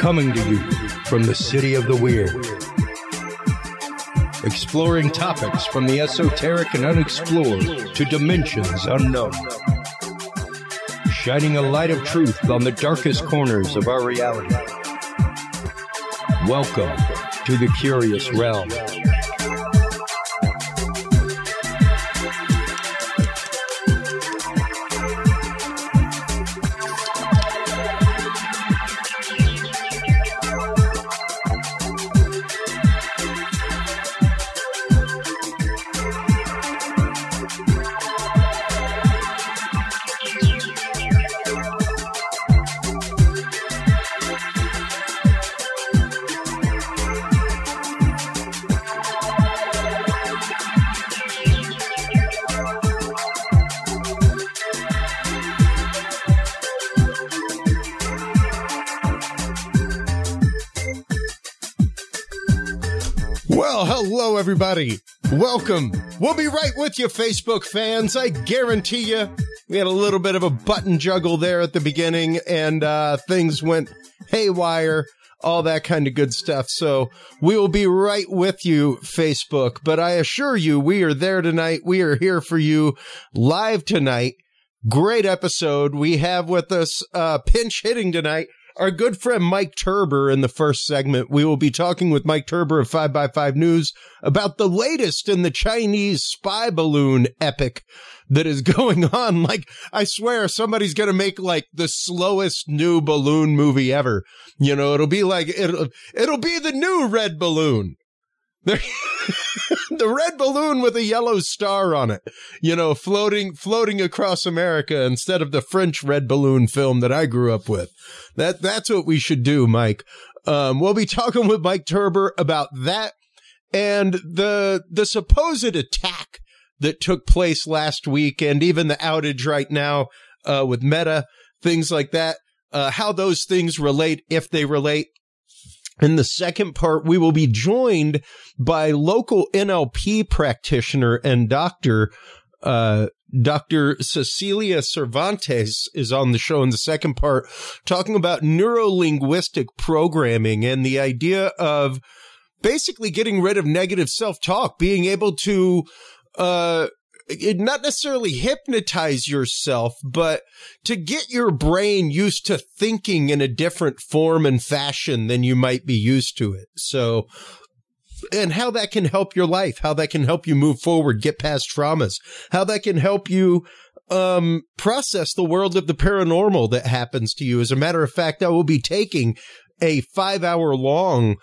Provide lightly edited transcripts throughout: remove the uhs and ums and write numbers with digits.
Coming to you from the city of the weird. Exploring topics from the esoteric and unexplored to dimensions unknown. Shining a light of truth on the darkest corners of our reality. Welcome to the Curious Realm. Hello, everybody. Welcome. We'll be right with you, Facebook fans. I guarantee you. We had a little bit of a button juggle there at the beginning, and things went haywire, all that kind of good stuff. So we will be right with you, Facebook. But I assure you, we are there tonight. We are here for you live tonight. Great episode. We have with us pinch hitting tonight our good friend Mike Turber. In the first segment, we will be talking with Mike Turber of 5x5 News about the latest in the Chinese spy balloon epic that is going on. Like, I swear somebody's going to make like the slowest new balloon movie ever. You know, it'll be like, it'll be the new red balloon. The red balloon with a yellow star on it, you know, floating across America instead of the French red balloon film that I grew up with. That's what we should do, Mike. We'll be talking with Mike Turber about that and the supposed attack that took place last week, and even the outage right now with Meta, things like that, how those things relate, if they relate. In the second part, we will be joined by local NLP practitioner and doctor, Dr. Cecilia Cervantes is on the show in the second part, talking about neuro-linguistic programming and the idea of basically getting rid of negative self-talk, being able to not necessarily hypnotize yourself, but to get your brain used to thinking in a different form and fashion than you might be used to it. So, and how that can help your life, how that can help you move forward, get past traumas, how that can help you process the world of the paranormal that happens to you. As a matter of fact, I will be taking a 5-hour-long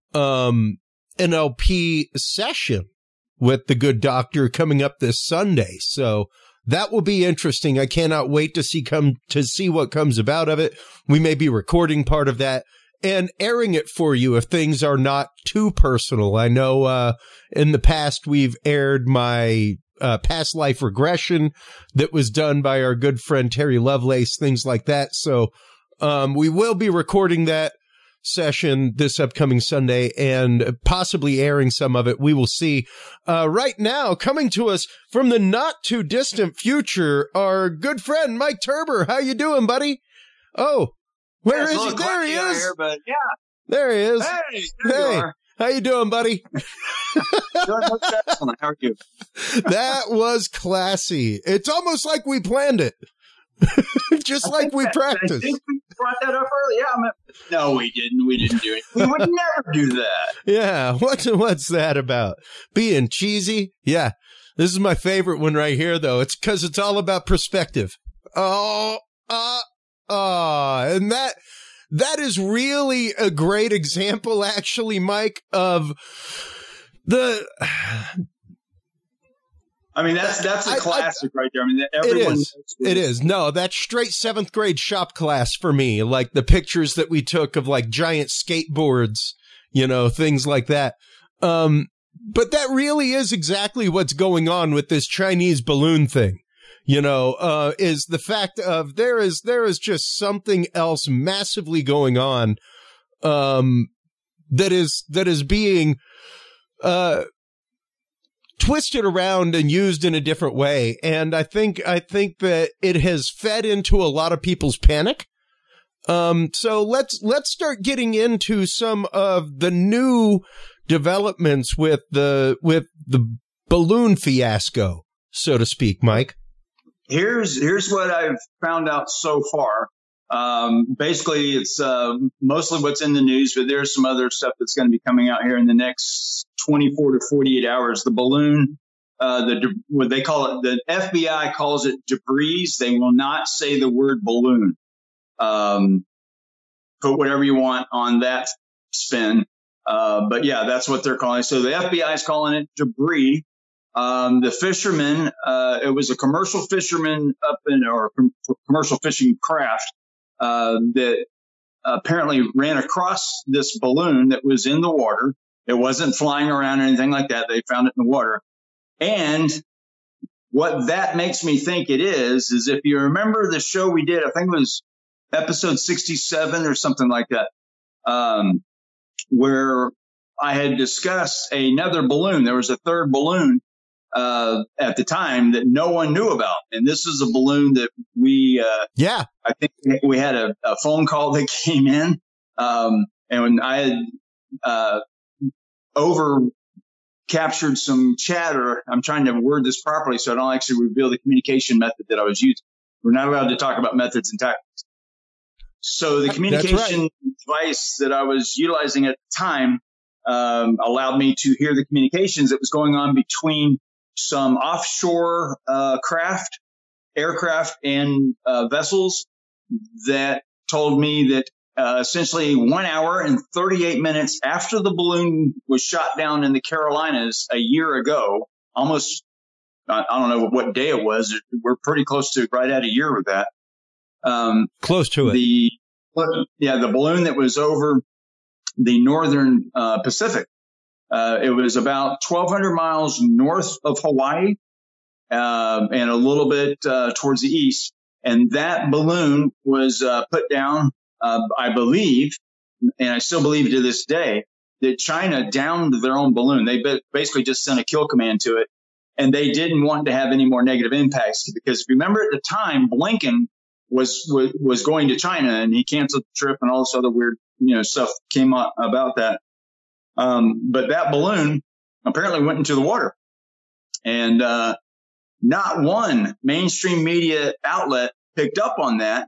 NLP session with the good doctor coming up this Sunday. So that will be interesting. I cannot wait to see what comes about of it. We may be recording part of that and airing it for you if things are not too personal. I know in the past we've aired my past life regression that was done by our good friend Terry Lovelace, things like that. So we will be recording that session this upcoming Sunday and possibly airing some of it. We will see. Right now, coming to us from the not too distant future, our good friend Mike Turber. How you doing, buddy? Oh, where is he? There he is. Here, but yeah. There he is. Hey, how you doing, buddy? Excellent. How are you? That was classy. It's almost like we planned it. Just like we practiced. I think we brought that up earlier. Yeah, no, we didn't. We didn't do it. We would never do that. Yeah. What's that about? Being cheesy? Yeah. This is my favorite one right here, though. It's because it's all about perspective. And that is really a great example, actually, Mike, of the... I mean, that's a classic right there. I mean, everyone it is. No, that's straight 7th grade shop class for me. Like the pictures that we took of like giant skateboards, you know, things like that. But that really is exactly what's going on with this Chinese balloon thing. You know, is the fact of there is just something else massively going on, that is being, twisted around and used in a different way. And I think that it has fed into a lot of people's panic. So let's start getting into some of the new developments with the balloon fiasco, so to speak, Mike. Here's what I've found out so far. Basically, it's mostly what's in the news, but there's some other stuff that's going to be coming out here in the next 24 to 48 hours. The balloon, what they call it, the FBI calls it debris. They will not say the word balloon. Put whatever you want on that spin. But yeah, that's what they're calling it. So the FBI is calling it debris. The fishermen, it was a commercial fisherman commercial fishing craft, that apparently ran across this balloon that was in the water. It wasn't flying around or anything like that. They found it in the water. And what that makes me think it is if you remember the show we did, I think it was episode 67 or something like that, where I had discussed another balloon. There was a third balloon at the time that no one knew about. And this is a balloon that I think we had a phone call that came in. And when I had over captured some chatter, I'm trying to word this properly so I don't actually reveal the communication method that I was using. We're not allowed to talk about methods and tactics. So the communication device that I was utilizing at the time allowed me to hear the communications that was going on between some offshore aircraft and vessels that told me that essentially 1 hour and 38 minutes after the balloon was shot down in the Carolinas a year ago, almost, I don't know what day it was. We're pretty close to right at a year with that. Close to it. The balloon that was over the northern Pacific. It was about 1,200 miles north of Hawaii, and a little bit towards the east. And that balloon was put down, I believe, and I still believe to this day, that China downed their own balloon. They basically just sent a kill command to it, and they didn't want to have any more negative impacts. Because if you remember at the time, Blinken was going to China, and he canceled the trip, and all this other weird stuff came up about that. But that balloon apparently went into the water, and not one mainstream media outlet picked up on that.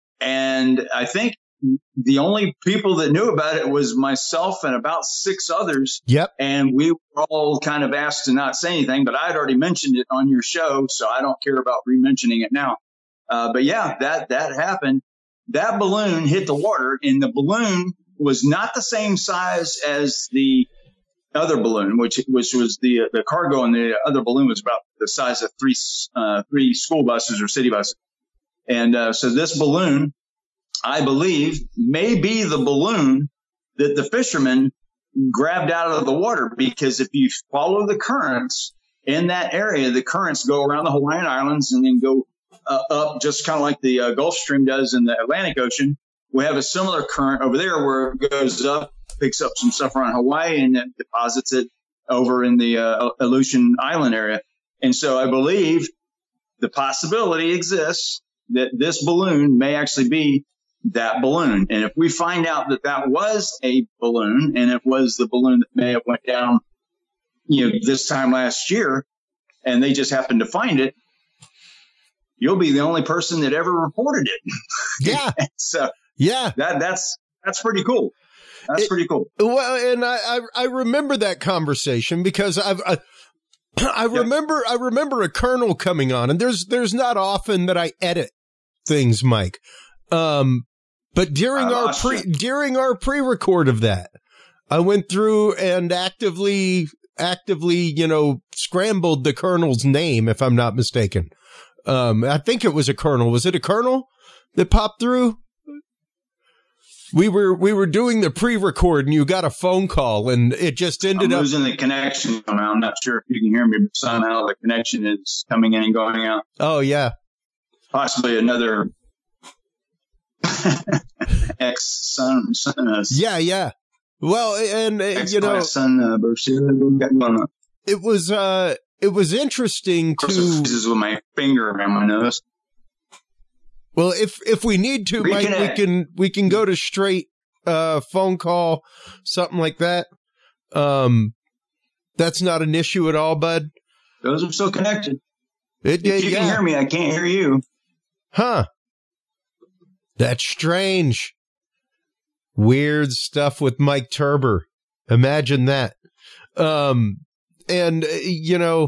And I think the only people that knew about it was myself and about 6 others. Yep. And we were all kind of asked to not say anything, but I'd already mentioned it on your show, so I don't care about re-mentioning it now. But yeah, that happened. That balloon hit the water, and the balloon was not the same size as the other balloon, which was the cargo, and the other balloon was about the size of three school buses or city buses. And so this balloon, I believe, may be the balloon that the fishermen grabbed out of the water, because if you follow the currents in that area, the currents go around the Hawaiian Islands and then go up, just kind of like the Gulf Stream does in the Atlantic Ocean. We have a similar current over there where it goes up, picks up some stuff around Hawaii, and then deposits it over in the Aleutian Island area. And so I believe the possibility exists that this balloon may actually be that balloon. And if we find out that that was a balloon, and it was the balloon that may have went down, this time last year, and they just happened to find it, you'll be the only person that ever reported it. Yeah. So yeah, that's pretty cool. That's pretty cool. Well, and I remember that conversation because I remember a colonel coming on, and there's not often that I edit things, Mike. But during our pre-record of that, I went through and actively, scrambled the colonel's name, if I'm not mistaken. I think it was a colonel. Was it a colonel that popped through? We were doing the pre-record, and you got a phone call, and it just ended up losing the connection. I'm not sure if you can hear me, but somehow the connection is coming in and going out. Oh yeah, possibly another ex-son. Yeah. Well, and son, it was interesting to. This is with my finger around my nose. Well, if we need to, Mike, we can go to straight phone call, something like that. That's not an issue at all, bud. Those are still connected. If you yeah. can hear me, I can't hear you. Huh. That's strange. Weird stuff with Mike Turber. Imagine that. And, you know,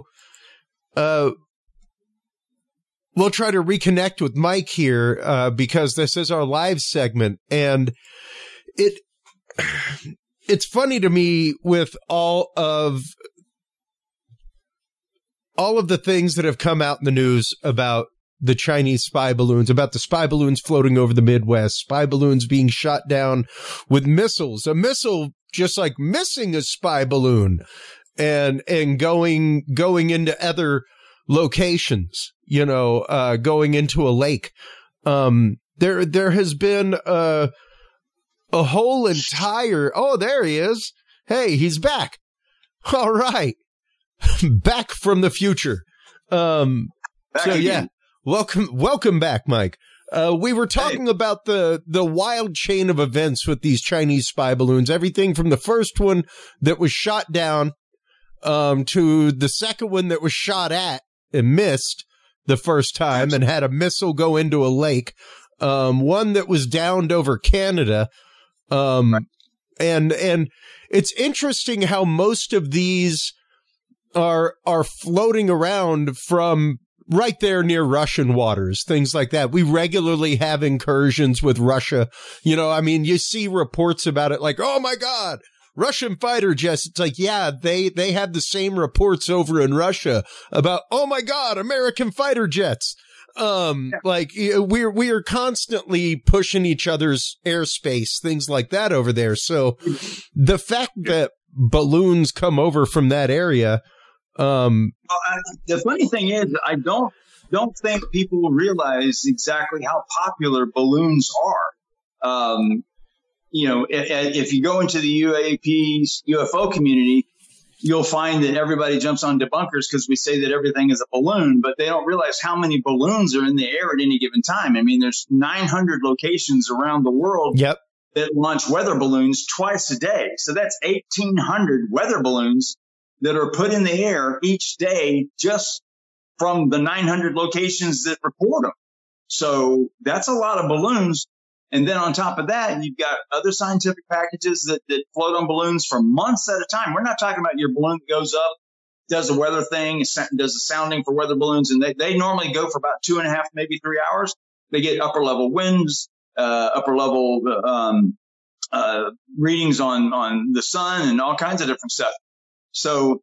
we'll try to reconnect with Mike here, because this is our live segment. And it's funny to me with all of the things that have come out in the news about the Chinese spy balloons, about the spy balloons floating over the Midwest, spy balloons being shot down with missiles, a missile just like missing a spy balloon and going into other locations, you know, going into a lake. There has been a whole entire, oh, there he is. Hey, he's back. All right. Back from the future. Yeah, welcome back, Mike. We were talking about the wild chain of events with these Chinese spy balloons, everything from the first one that was shot down, to the second one that was shot at and missed the first time and had a missile go into a lake. One that was downed over Canada. And it's interesting how most of these are floating around from right there near Russian waters, things like that. We regularly have incursions with Russia. You know, I mean, you see reports about it like, oh my God, Russian fighter jets. It's like, yeah, they have the same reports over in Russia about, oh my God, American fighter jets. Like we are constantly pushing each other's airspace, things like that over there. So the fact that balloons come over from that area, the funny thing is, I don't think people realize exactly how popular balloons are. You know, if you go into the UFO community, you'll find that everybody jumps on debunkers because we say that everything is a balloon, but they don't realize how many balloons are in the air at any given time. I mean, there's 900 locations around the world that launch weather balloons twice a day. So that's 1,800 weather balloons that are put in the air each day just from the 900 locations that report them. So that's a lot of balloons. And then on top of that, you've got other scientific packages that float on balloons for months at a time. We're not talking about your balloon that goes up, does a weather thing, does a sounding for weather balloons. And they normally go for about 2.5, maybe 3 hours. They get upper level winds, upper level readings on the sun and all kinds of different stuff. So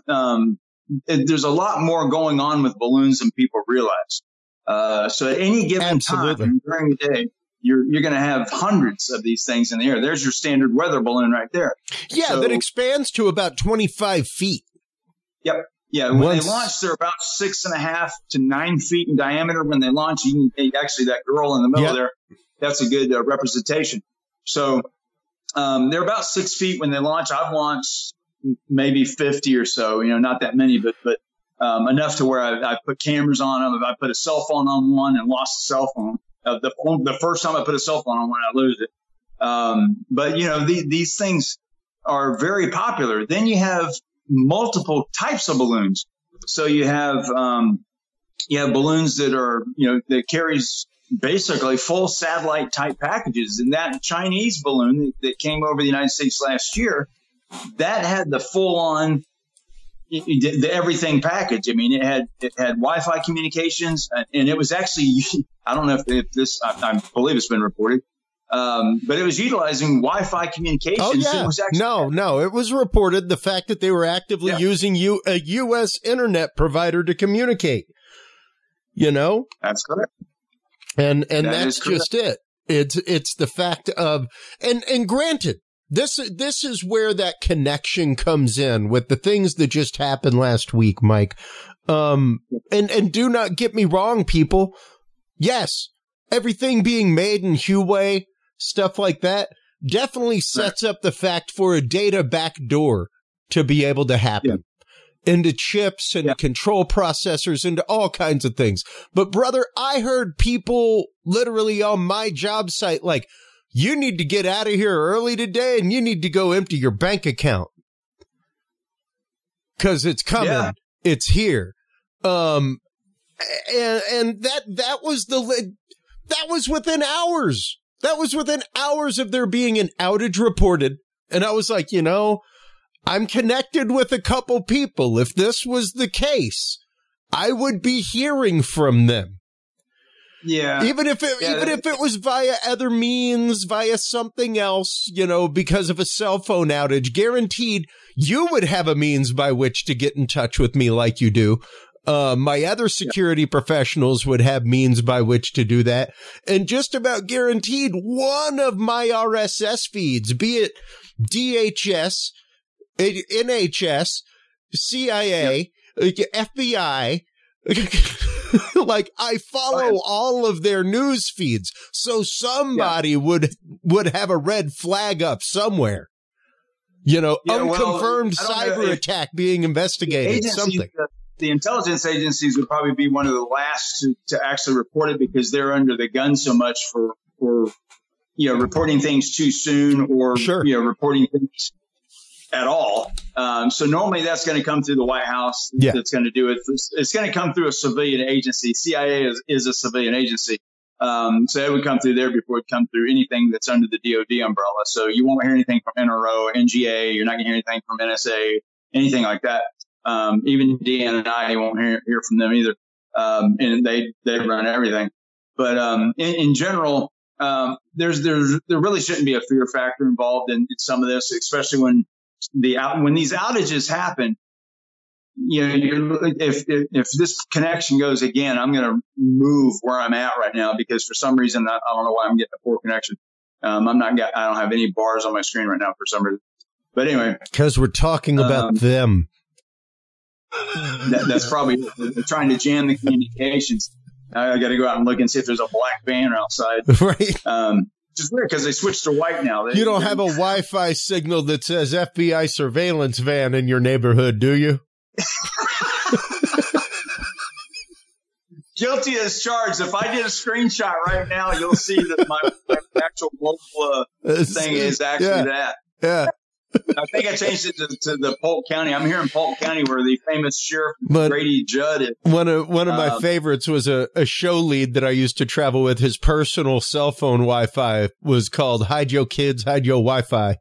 there's a lot more going on with balloons than people realize. So at any given time during the day, you're going to have hundreds of these things in the air. There's your standard weather balloon right there. Yeah, so, that expands to about 25 feet. Yep. Yeah, when they launch, they're about 6.5 to 9 feet in diameter. When they launch, actually that girl in the middle there, that's a good representation. So they're about 6 feet when they launch. I've launched maybe 50 or so, you know, not that many, but enough to where I put cameras on them. I put a cell phone on one and lost the cell phone. The first time I put a cell phone on one, I lose it. But you know, these things are very popular. Then you have multiple types of balloons. So you have balloons that are, you know, that carries basically full satellite type packages. And that Chinese balloon that came over the United States last year, that had the full on the everything package. I mean, it had Wi-Fi communications, and it was actually, I don't know if this, I believe it's been reported, but it was utilizing Wi-Fi communications. Oh, yeah. It was actually, no, it was reported the fact that they were actively using a U.S. internet provider to communicate. You know? That's correct. And that's just it. It's the fact of, and granted, This is where that connection comes in with the things that just happened last week, Mike. And do not get me wrong, people. Yes, everything being made in Huawei, stuff like that, definitely sets up the fact for a data backdoor to be able to happen. into chips and control processors, into all kinds of things. But brother, I heard people literally on my job site, like, you need to get out of here early today and you need to go empty your bank account. 'Cause it's coming. Yeah. It's here. And that was within hours. That was within hours of there being an outage reported. And I was like, I'm connected with a couple people. If this was the case, I would be hearing from them. Yeah. Even if it was via other means, via something else, because of a cell phone outage, guaranteed you would have a means by which to get in touch with me like you do. My other security professionals would have means by which to do that. And just about guaranteed one of my RSS feeds, be it DHS, NHS, CIA, FBI, like I follow all of their news feeds. So somebody would have a red flag up somewhere. Unconfirmed cyber attack being investigated, something. The intelligence agencies would probably be one of the last to actually report it because they're under the gun so much for reporting things too soon or, reporting things at all. So normally that's going to come through the White House. Yeah. That's going to do it. It's going to come through a civilian agency. CIA is a civilian agency. So it would come through there before it would come through anything that's under the DOD umbrella. So you won't hear anything from NRO, NGA. You're not going to hear anything from NSA, anything like that. Even DNI, you won't hear from them either. And they run everything. But, in general, there really shouldn't be a fear factor involved in some of this, especially when these outages happen. If this connection goes again, I'm going to move where I'm at right now because for some reason, I don't know why I'm getting a poor connection. I don't have any bars on my screen right now for some reason. But anyway. Because we're talking about them. That's probably they're trying to jam the communications. I got to go out and look and see if there's a black van outside. Right. Just weird because they switched to white now. You don't have a Wi-Fi signal that says FBI surveillance van in your neighborhood, do you? Guilty as charged. If I did a screenshot right now, you'll see that my actual local thing is actually that. Yeah. I think I changed it to the Polk County. I'm here in Polk County where the famous Sheriff Grady Judd is. One of my favorites was a show lead that I used to travel with. His personal cell phone Wi-Fi was called Hide Your Kids, Hide Your Wi-Fi.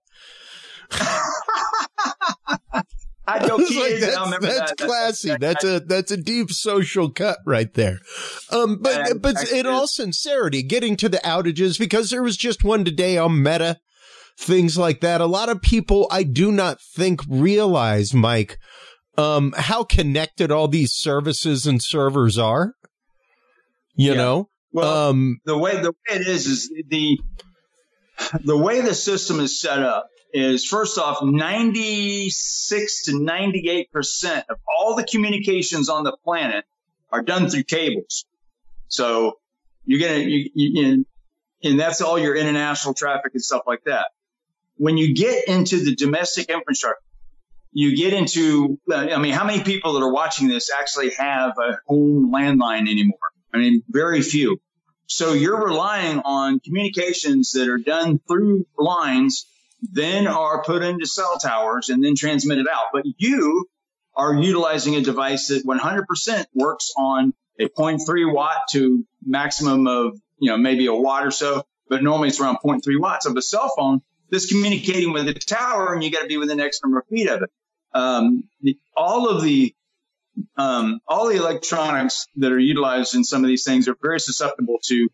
Hide Your Kids. That's classy. That's a deep social cut right there. But in all sincerity, getting to the outages, because there was just one today on Meta, things like that. A lot of people, I do not think, realize, Mike, how connected all these services and servers are. You know? Well, the way it is the way the system is set up is, first off, 96 to 98% of all the communications on the planet are done through cables. So and that's all your international traffic and stuff like that. When you get into the domestic infrastructure, you get into, how many people that are watching this actually have a home landline anymore? Very few. So you're relying on communications that are done through lines, then are put into cell towers and then transmitted out. But you are utilizing a device that 100% works on a 0.3 watt to maximum of, maybe a watt or so. But normally it's around 0.3 watts of a cell phone that's communicating with the tower, and you got to be within X number of feet of it. All the electronics that are utilized in some of these things are very susceptible to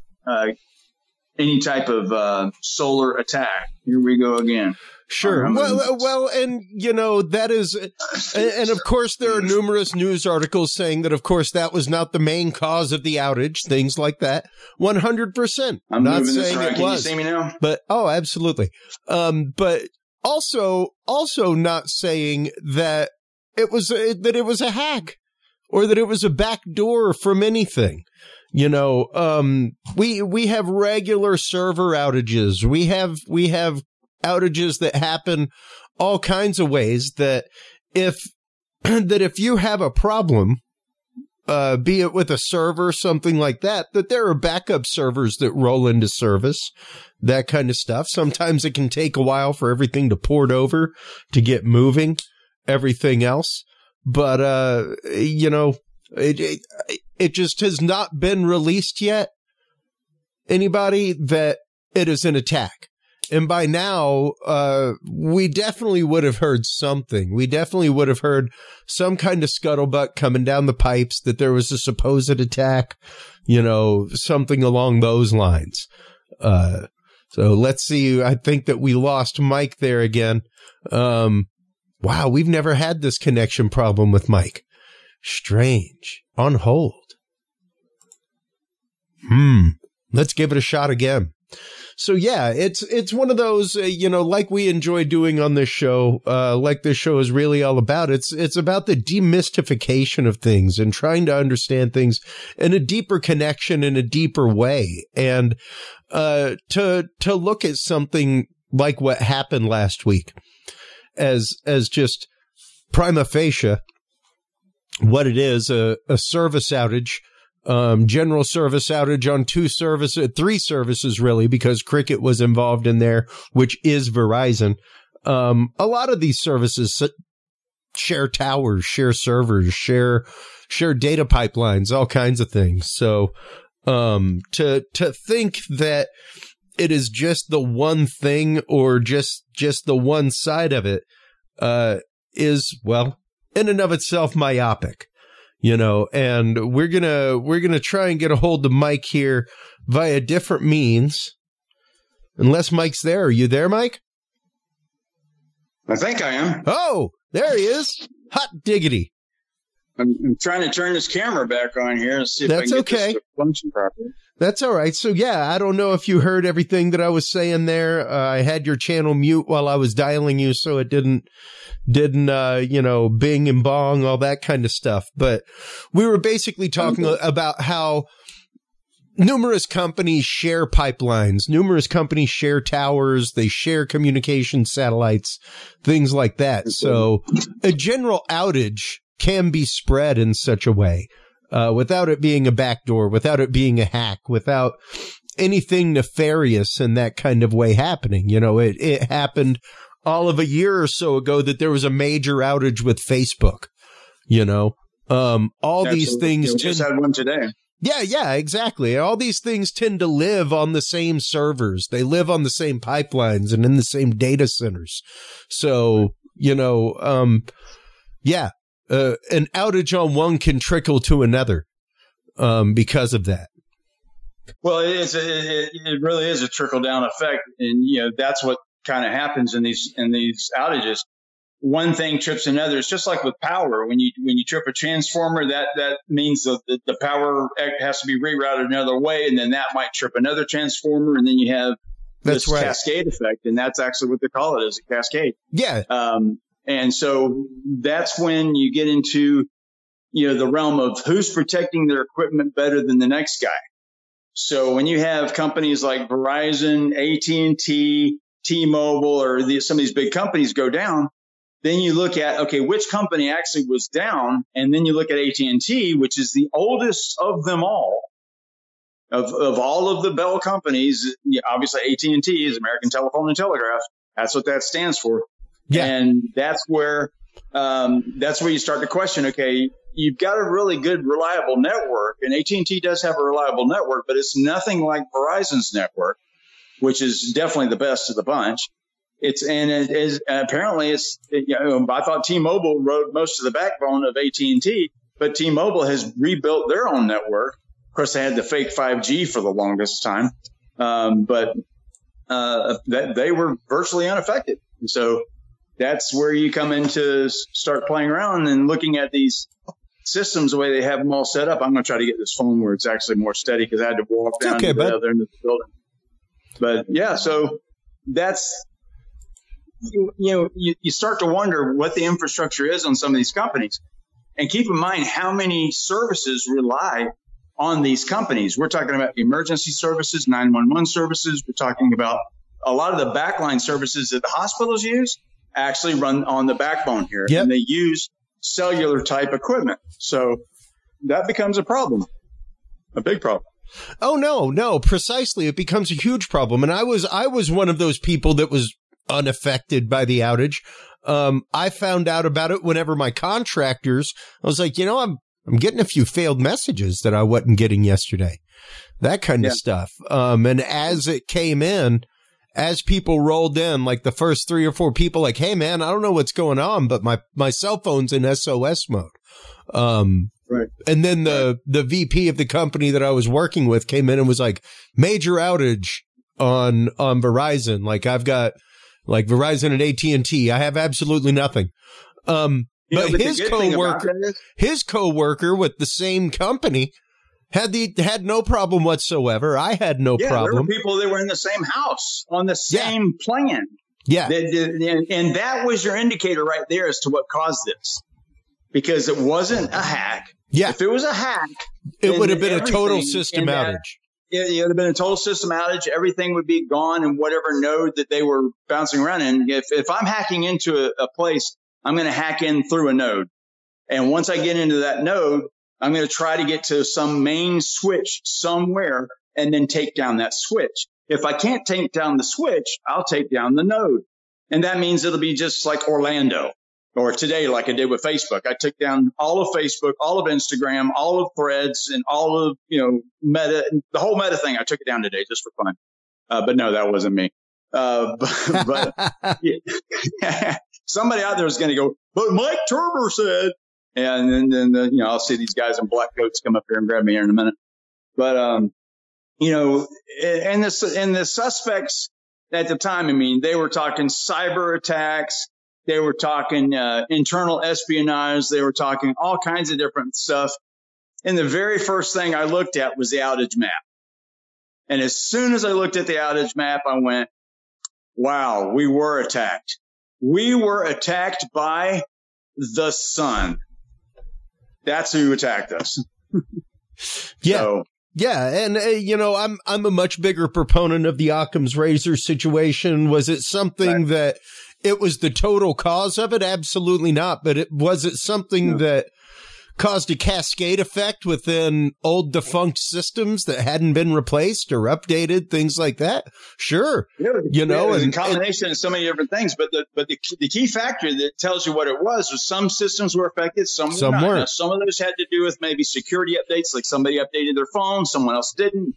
any type of solar attack. Here we go again. Sure. Well, and that is, and of course there are numerous news articles saying that, of course, that was not the main cause of the outage, things like that. 100%. I'm not moving saying this around. it Can was. you see me now? But, absolutely. But also not saying that it was a hack or that it was a backdoor from anything. We have regular server outages. We have outages that happen all kinds of ways that if that if you have a problem, be it with a server, something like that there are backup servers that roll into service, that kind of stuff. Sometimes it can take a while for everything to port over to get moving, everything else. But, it just has not been released yet. Anybody that it is an attack. And by now, we definitely would have heard something. We definitely would have heard some kind of scuttlebutt coming down the pipes that there was a supposed attack, something along those lines. So let's see. I think that we lost Mike there again. Wow, we've never had this connection problem with Mike. Strange. On hold. Let's give it a shot again. So yeah, it's one of those, like we enjoy doing on this show, like this show is really all about. It's about the demystification of things and trying to understand things in a deeper connection, in a deeper way. And, to look at something like what happened last week as just prima facie, what it is, a service outage. General service outage on three services, really, because Cricket was involved in there, which is Verizon. A lot of these services share towers, share servers, share data pipelines, all kinds of things. So, to think that it is just the one thing or just the one side of it, is, well, in and of itself myopic. And we're gonna try and get a hold of Mike here via different means. Unless Mike's there. Are you there, Mike? I think I am. Oh, there he is. Hot diggity. I'm trying to turn this camera back on here and see if I can get this to function properly. That's all right. So, yeah, I don't know if you heard everything that I was saying there. I had your channel mute while I was dialing you, so it didn't, bing and bong, all that kind of stuff. But we were basically talking about how numerous companies share pipelines, numerous companies share towers, they share communication satellites, things like that. So a general outage can be spread in such a way, without it being a backdoor, without it being a hack, without anything nefarious in that kind of way happening. It happened all of a year or so ago that there was a major outage with Facebook, these things. We just had one today. Yeah, exactly. All these things tend to live on the same servers. They live on the same pipelines and in the same data centers. So, an outage on one can trickle to another, because of that. Well, it really is a trickle down effect. And, that's what kind of happens in these outages. One thing trips another. It's just like with power. When you trip a transformer, that means the power has to be rerouted another way. And then that might trip another transformer. And then you have this cascade effect. And that's actually what they call it, is a cascade. Yeah. And so that's when you get into, the realm of who's protecting their equipment better than the next guy. So when you have companies like Verizon, AT&T, T-Mobile, or some of these big companies go down, then you look at, okay, which company actually was down? And then you look at AT&T, which is the oldest of them all. Of all of the Bell companies, obviously AT&T is American Telephone and Telegraph. That's what that stands for. Yeah. And that's where you start to question, okay, you've got a really good, reliable network, and AT&T does have a reliable network, but it's nothing like Verizon's network, which is definitely the best of the bunch. Apparently I thought T-Mobile rode most of the backbone of AT&T, but T-Mobile has rebuilt their own network. Of course, they had the fake 5G for the longest time, but they were virtually unaffected. And so that's where you come in to start playing around and looking at these systems the way they have them all set up. I'm going to try to get this phone where it's actually more steady because I had to walk down to the other end of the building. But yeah, so that's, you start to wonder what the infrastructure is on some of these companies. And keep in mind how many services rely on these companies. We're talking about emergency services, 911 services. We're talking about a lot of the backline services that the hospitals use actually run on the backbone here. Yep. And they use cellular type equipment. So that becomes a problem, a big problem. Oh, no, precisely. It becomes a huge problem. And I was one of those people that was unaffected by the outage. I found out about it whenever my contractors, I was like, I'm getting a few failed messages that I wasn't getting yesterday, that kind of stuff. And as it came in, as people rolled in, like the first 3 or 4 people, like, hey man, I don't know what's going on, but my cell phone's in SOS mode. Right. And then the VP of the company that I was working with came in and was like, major outage on Verizon. Like I've got like Verizon and AT&T. I have absolutely nothing. But his coworker with the same company had no problem whatsoever. I had no problem. There were people that were in the same house on the same plan. Yeah. And that was your indicator right there as to what caused this, because it wasn't a hack. Yeah. If it was a hack, it would have been a total system outage. It would have been a total system outage. Everything would be gone in whatever node that they were bouncing around in. If I'm hacking into a place, I'm going to hack in through a node. And once I get into that node, I'm going to try to get to some main switch somewhere and then take down that switch. If I can't take down the switch, I'll take down the node. And that means it'll be just like Orlando. Or today, like I did with Facebook, I took down all of Facebook, all of Instagram, all of Threads, and all of, Meta, the whole Meta thing. I took it down today just for fun. But no, that wasn't me. But somebody out there is going to go, but Mike Turber said, and then I'll see these guys in black coats come up here and grab me here in a minute. But, and the suspects at the time, I mean, they were talking cyber attacks. They were talking internal espionage. They were talking all kinds of different stuff. And the very first thing I looked at was the outage map. And as soon as I looked at the outage map, I went, wow, we were attacked. We were attacked by the sun. That's who attacked us. Yeah. So, yeah. And, I'm a much bigger proponent of the Occam's razor situation. Was it something that it was the total cause of it? Absolutely not. But was it something that caused a cascade effect within old defunct systems that hadn't been replaced or updated, things like that? Sure. It was a combination of so many different things. But the key factor that tells you what it was some systems were affected, some weren't. Now, some of those had to do with maybe security updates, like somebody updated their phone, someone else didn't.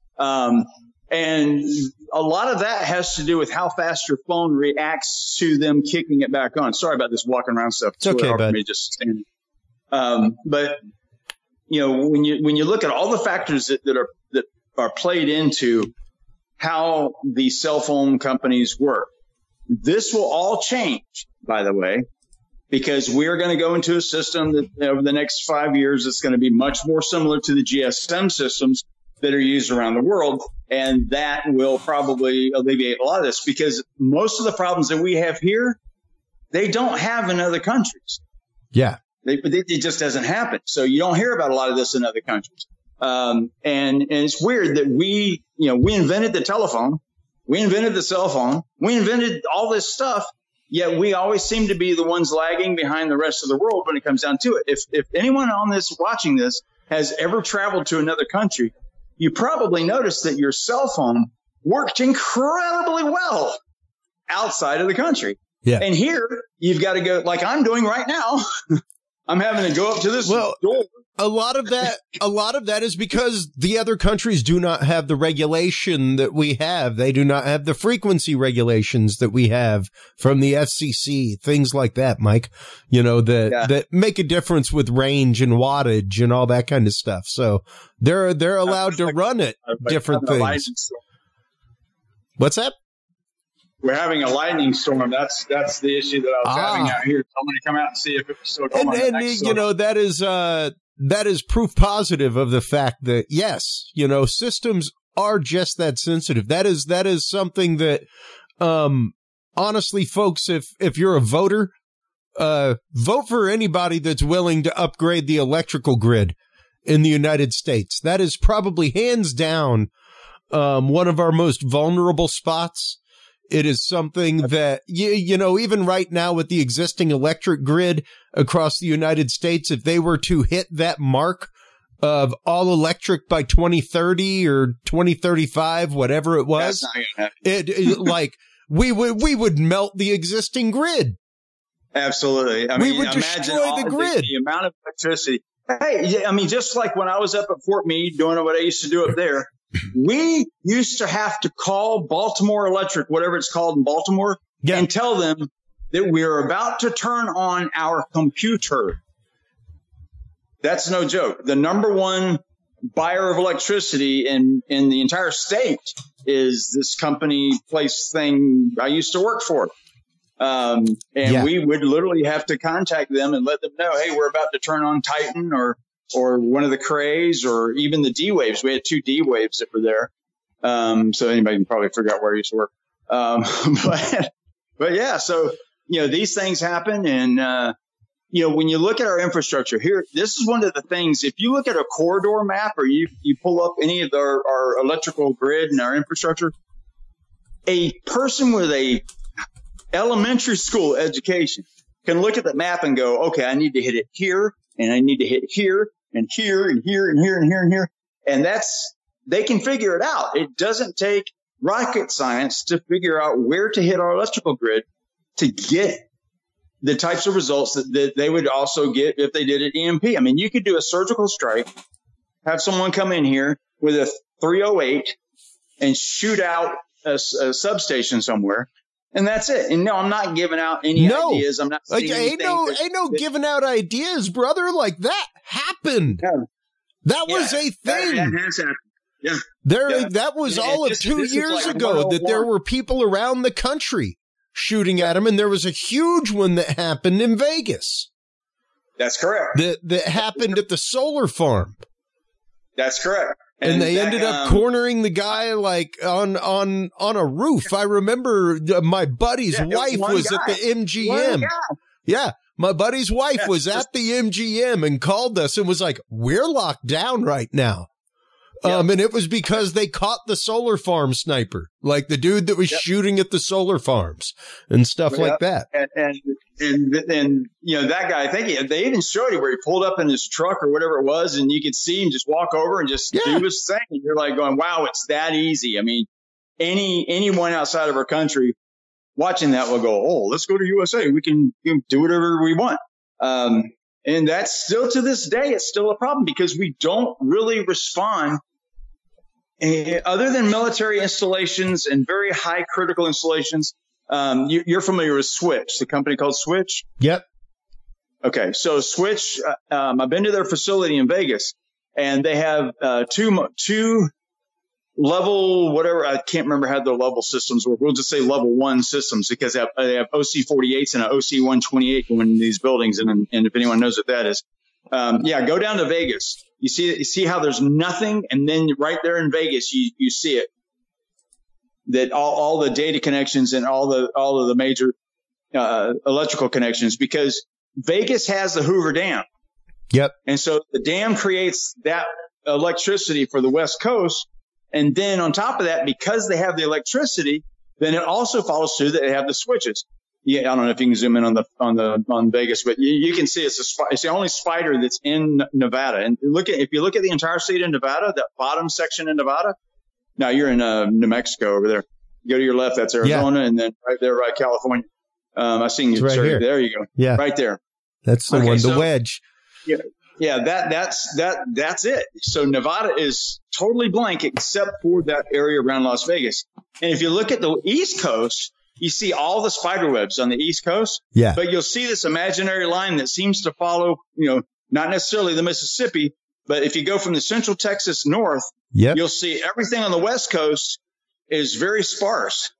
And a lot of that has to do with how fast your phone reacts to them kicking it back on. Sorry about this walking around stuff. It's okay, hard bud. for me just standing. But when you look at all the factors that are played into how the cell phone companies work, this will all change, by the way, because we're going to go into a system that over the next 5 years, it's going to be much more similar to the GSM systems that are used around the world. And that will probably alleviate a lot of this, because most of the problems that we have here, they don't have in other countries. Yeah. It just doesn't happen. So you don't hear about a lot of this in other countries. And it's weird that we invented the telephone. We invented the cell phone. We invented all this stuff. Yet we always seem to be the ones lagging behind the rest of the world when it comes down to it. If anyone on this watching this has ever traveled to another country, you probably noticed that your cell phone worked incredibly well outside of the country. Yeah. And here you've got to go like I'm doing right now. I'm having to go up to this door. A lot of that is because the other countries do not have the regulation that we have. They do not have the frequency regulations that we have from the FCC, things like that, Mike, that make a difference with range and wattage and all that kind of stuff. So they're allowed to run it different things. What's that? We're having a lightning storm. That's the issue that I was having out here. I'm going to come out and see if it was still going on. That is proof positive of the fact that, yes, systems are just that sensitive. That is something that, honestly, folks, if you're a voter, vote for anybody that's willing to upgrade the electrical grid in the United States. That is probably hands down, one of our most vulnerable spots It is something that, you know, even right now with the existing electric grid across the United States, if they were to hit that mark of all electric by 2030 or 2035, whatever it was, That's not gonna happen. it like we would melt the existing grid. Absolutely. I We mean, would imagine destroy all the grid. the amount of electricity. Hey, yeah, I mean, just like when I was up at Fort Meade doing what I used to do up there, we used to have to call Baltimore Electric, whatever it's called in Baltimore, and tell them that we're about to turn on our computer. That's no joke. The number one buyer of electricity in the entire state is this company place thing I used to work for. We would literally have to contact them and let them know, hey, we're about to turn on Titan or one of the Crays or even the D-Waves. We had 2 D-Waves that were there. So anybody can probably figure out where I used to work. But yeah, so, you know, these things happen. And, you know, when you look at our infrastructure here, this is one of the things, if you look at a corridor map or you pull up any of our electrical grid and our infrastructure, a person with a elementary school education can look at the map and go, okay, I need to hit it here and I need to hit here and here and here and here and here and here. And they can figure it out. It doesn't take rocket science to figure out where to hit our electrical grid to get the types of results that they would also get if they did an EMP. I mean, you could do a surgical strike, have someone come in here with a 308 and shoot out a substation somewhere. And that's it. And no, I'm not giving out any ideas. I'm not saying ain't no giving out ideas, brother. Like that happened. Yeah. That was a thing. That has happened. Yeah. That was all of 2 years ago that there were people around the country shooting at him, and there was a huge one that happened in Vegas. That's correct. That happened at the solar farm. That's correct. And they ended up cornering the guy like on a roof. I remember my buddy's wife was at the MGM. Yeah. My buddy's wife was at the MGM and called us and was like, we're locked down right now. And it was because they caught the solar farm sniper, like the dude that was shooting at the solar farms and stuff like that. And you know, that guy, I think they even showed you where he pulled up in his truck or whatever it was, and you could see him just walk over and just do his thing. And you're like going, wow, it's that easy. I mean, anyone outside of our country watching that will go, oh, let's go to USA. We can do whatever we want. And that's still to this day, it's still a problem because we don't really respond. Other than military installations and very high critical installations, you're familiar with Switch, the company called Switch? Yep. Okay. So Switch, I've been to their facility in Vegas, and they have two level, whatever, I can't remember how their level systems were. We'll just say level 1 systems because they have OC-48s and an OC-128 in these buildings. And if anyone knows what that is, go down to Vegas. You see how there's nothing. And then right there in Vegas, you see it, that all the data connections and all of the major, electrical connections, because Vegas has the Hoover Dam. Yep. And so the dam creates that electricity for the West Coast. And then on top of that, because they have the electricity, then it also follows through that they have the switches. Yeah, I don't know if you can zoom in on Vegas, but you can see it's the only spider that's in Nevada. And if you look at the entire state of Nevada, that bottom section in Nevada. Now you're in New Mexico over there. You go to your left, that's Arizona, and then right there, right California. I seen you. Right here. There you go. Yeah, right there. That's the one. The wedge. Yeah, that's it. So Nevada is totally blank except for that area around Las Vegas. And if you look at the East Coast, you see all the spider webs on the East Coast. Yeah. But you'll see this imaginary line that seems to follow, not necessarily the Mississippi, but if you go from the central Texas north, you'll see everything on the West Coast is very sparse.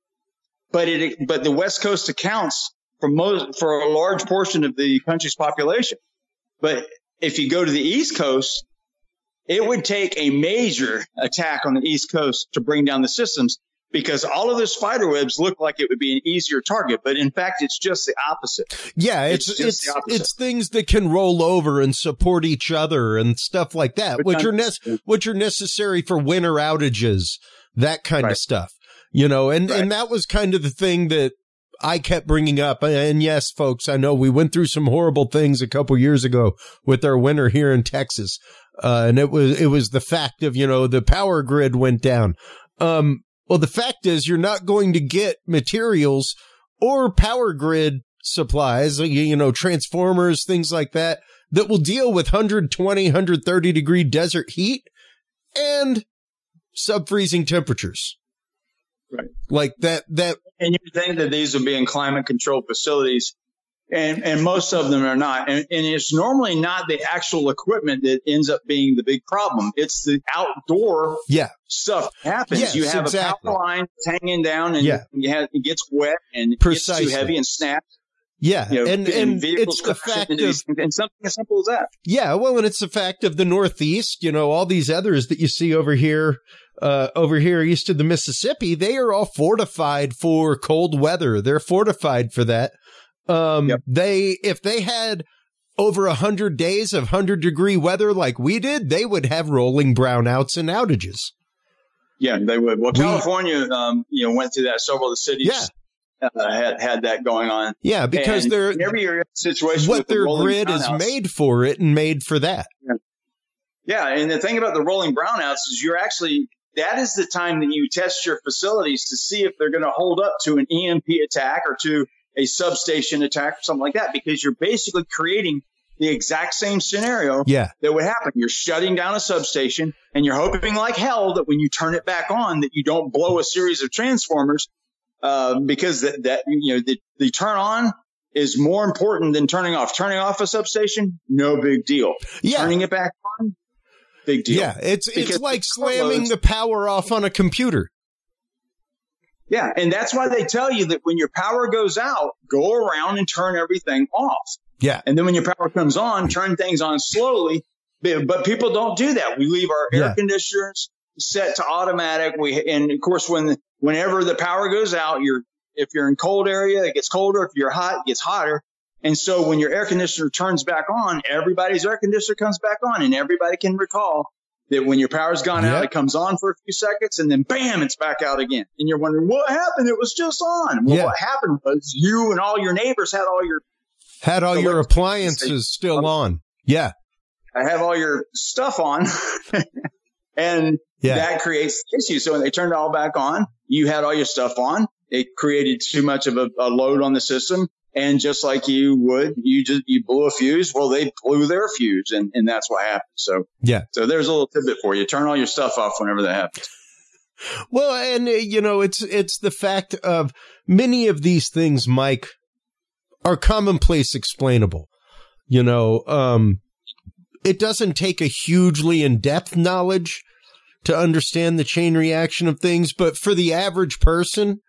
But the West Coast accounts for a large portion of the country's population. But if you go to the East Coast, it would take a major attack on the East Coast to bring down the systems, because all of those spider webs look like it would be an easier target. But in fact, it's just the opposite. Yeah, it's things that can roll over and support each other and stuff like that, which are necessary for winter outages, that kind of stuff. and that was kind of the thing that I kept bringing up. And yes, folks, I know we went through some horrible things a couple years ago with our winter here in Texas. And it was the fact of, the power grid went down. Well, the fact is you're not going to get materials or power grid supplies, transformers, things like that will deal with 120, 130 degree desert heat and sub-freezing temperatures. Right. Like that. And you think that these would be in climate controlled facilities, and most of them are not. And it's normally not the actual equipment that ends up being the big problem. It's the outdoor stuff that happens. Yes, you have a power line hanging down, and it gets wet and it gets too heavy and snaps. Yeah, and vehicles it's the fact of and something as simple as that. Yeah, well, and it's the fact of the Northeast. All these others that you see over here east of the Mississippi, they are all fortified for cold weather. They're fortified for that. If they had over 100 days of 100-degree weather like we did, they would have rolling brownouts and outages. Yeah, they would. Well, California, went through that. Several of the cities. Yeah. Had that going on. Yeah, because every situation what their grid is made for it and made for that. Yeah, and the thing about the rolling brownouts is that is the time that you test your facilities to see if they're going to hold up to an EMP attack or to a substation attack or something like that, because you're basically creating the exact same scenario that would happen. You're shutting down a substation and you're hoping like hell that when you turn it back on that you don't blow a series of transformers. Because the turn on is more important than turning off. Turning off a substation, no big deal. Yeah. Turning it back on, big deal. Yeah, it's like slamming the power off on a computer. Yeah, and that's why they tell you that when your power goes out, go around and turn everything off. Yeah. And then when your power comes on, turn things on slowly. But people don't do that. We leave our air conditioners set to automatic. And of course, whenever the power goes out, if you're in cold area, it gets colder. If you're hot, it gets hotter. And so when your air conditioner turns back on, everybody's air conditioner comes back on, and everybody can recall that when your power's gone out, it comes on for a few seconds and then bam, it's back out again. And you're wondering what happened? It was just on. Well, what happened was you and all your neighbors had all your appliances still on. Yeah. I have all your stuff on. And that creates issues. So when they turned it all back on, you had all your stuff on. It created too much of a load on the system. And just like you would, you blew a fuse. Well, they blew their fuse, and that's what happened. So so there's a little tidbit for you. Turn all your stuff off whenever that happens. Well, and it's the fact of many of these things, Mike, are commonplace explainable. It doesn't take a hugely in-depth knowledge to understand the chain reaction of things, but for the average person,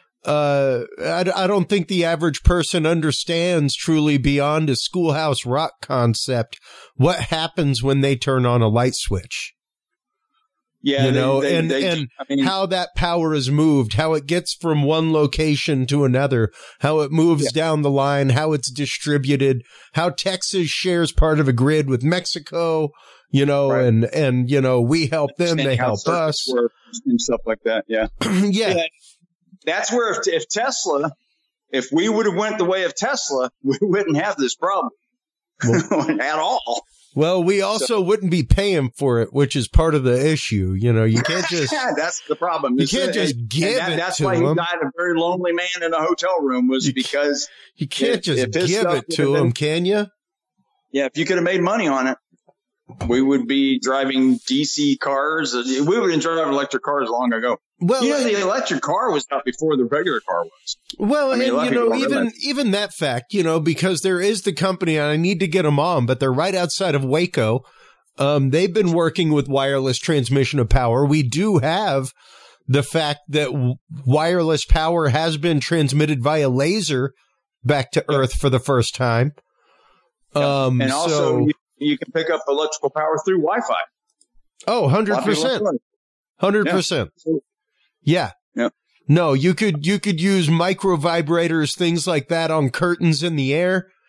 I don't think the average person understands truly beyond a Schoolhouse Rock concept what happens when they turn on a light switch. Yeah, and how that power is moved, how it gets from one location to another, how it moves down the line, how it's distributed, how Texas shares part of a grid with Mexico, and we help them, they help us, and stuff like that. Yeah, That's where if we would have went the way of Tesla, we wouldn't have this problem at all. Well, we also wouldn't be paying for it, which is part of the issue. You can't just. That's the problem. You can't just give it to him. That's why he died a very lonely man in a hotel room, because you can't just give it to him, can you? Yeah, if you could have made money on it, we would be driving DC cars. We would have driving electric cars long ago. Well, the electric car was out before the regular car was. Well, even that fact, because there is the company, and I need to get them on, but they're right outside of Waco. They've been working with wireless transmission of power. We do have the fact that wireless power has been transmitted via laser back to Earth for the first time. And also, you can pick up electrical power through Wi-Fi. Oh, 100%. 100%. Yeah. No, you could use micro vibrators, things like that on curtains in the air.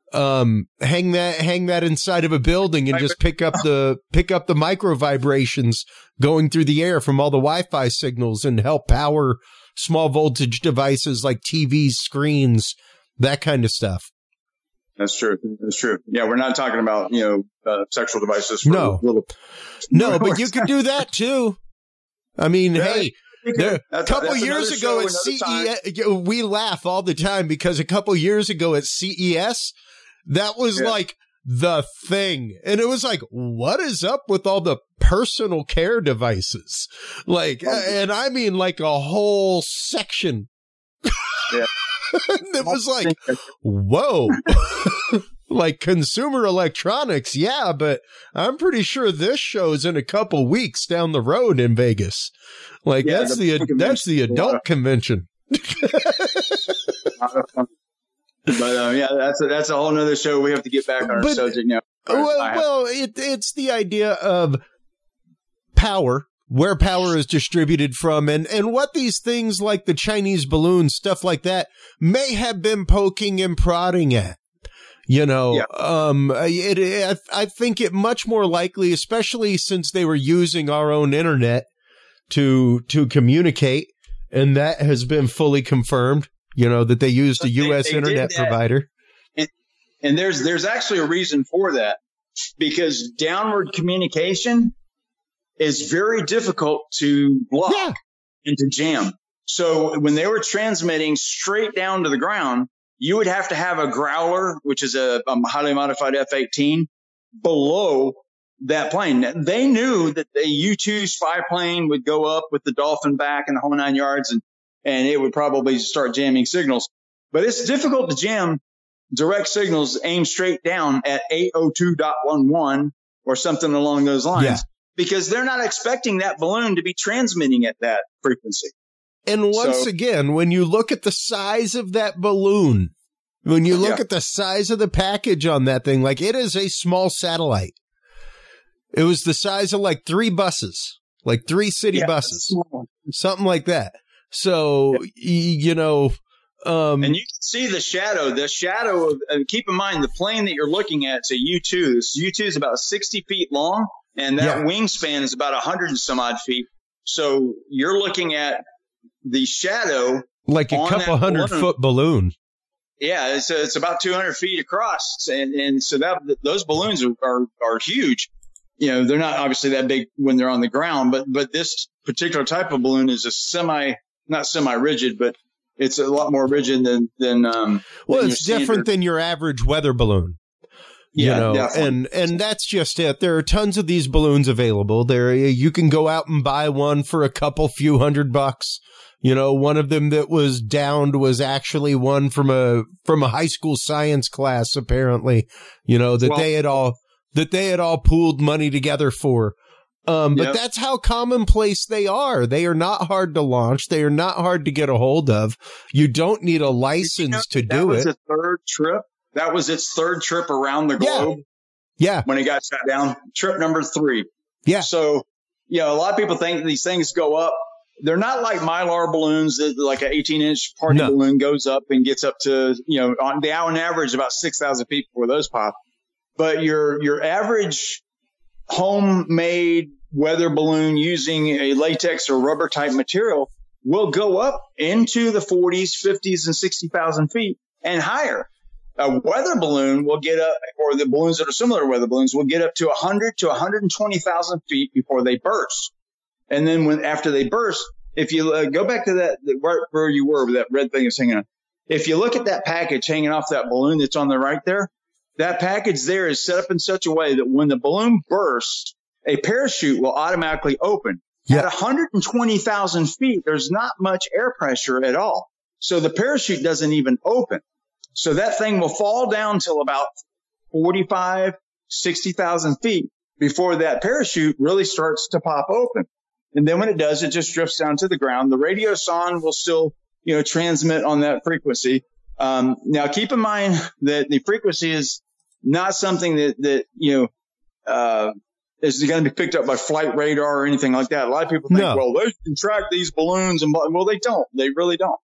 hang that inside of a building and just pick up the micro vibrations going through the air from all the Wi-Fi signals and help power small voltage devices like TVs, screens, that kind of stuff. That's true. Yeah, we're not talking about, sexual devices. For No, but you can do that too. I mean, hey, a couple years ago at CES, we laugh all the time because a couple years ago at CES, that was like the thing. And it was like, what is up with all the personal care devices? Like, and I mean like a whole section. Yeah. It was like, whoa. Like consumer electronics, yeah, but I'm pretty sure this show's in a couple weeks down the road in Vegas. Like that's the adult convention. But that's a whole nother show. We have to get back on our subject now. It's the idea of power, where power is distributed from, and what these things like the Chinese balloons, stuff like that, may have been poking and prodding at. I think it much more likely, especially since they were using our own internet to communicate, and that has been fully confirmed, that they used a U.S. internet provider. And there's actually a reason for that, because downward communication is very difficult to block and to jam. So when they were transmitting straight down to the ground, you would have to have a Growler, which is a highly modified F-18, below that plane. They knew that the U-2 spy plane would go up with the Dolphin back and the whole 9 yards, and it would probably start jamming signals. But it's difficult to jam direct signals aimed straight down at 802.11 or something along those lines, because they're not expecting that balloon to be transmitting at that frequency. And once again, when you look at the size of that balloon, when you look at the size of the package on that thing, like it is a small satellite. It was the size of like 3 buses, like 3 city buses, something like that. So, and you can see the shadow of, keep in mind, the plane that you're looking at, it's a U-2. This U-2 is about 60 feet long, and that wingspan is about 100 and some odd feet. So you're looking at the shadow, like a couple 100-foot balloon. Yeah, it's about 200 feet across, and so those balloons are huge. They're not obviously that big when they're on the ground, but this particular type of balloon is not semi-rigid, but it's a lot more rigid than it's different than your average weather balloon. And that's just it. There are tons of these balloons available. You can go out and buy one for a few $100. One of them that was downed was actually one from a high school science class, apparently, that they had all pooled money together for. But that's how commonplace they are. They are not hard to launch. They are not hard to get a hold of. You don't need a license to do it. That was a third trip. That was its third trip around the globe. Yeah. When it got shot down. Trip number 3. Yeah. So, a lot of people think these things go up. They're not like Mylar balloons that like an 18-inch party balloon goes up and gets up to, on average about 6,000 feet before those pop. But your average homemade weather balloon using a latex or rubber type material will go up into the 40s, 50s, and 60,000 feet and higher. A weather balloon will get up, or the balloons that are similar to weather balloons will get up to 100 to 120,000 feet before they burst. And then after they burst, if you go back to that, where you were, where that red thing is hanging on, if you look at that package hanging off that balloon that's on the right there, that package there is set up in such a way that when the balloon bursts, a parachute will automatically open. At 120,000 feet, there's not much air pressure at all. So the parachute doesn't even open. So that thing will fall down till about 45, 60,000 feet before that parachute really starts to pop open. And then when it does, it just drifts down to the ground. The radio sonde will still, transmit on that frequency. Now keep in mind that the frequency is not something that is going to be picked up by flight radar or anything like that. A lot of people think, well, they can track these balloons, well, they don't. They really don't.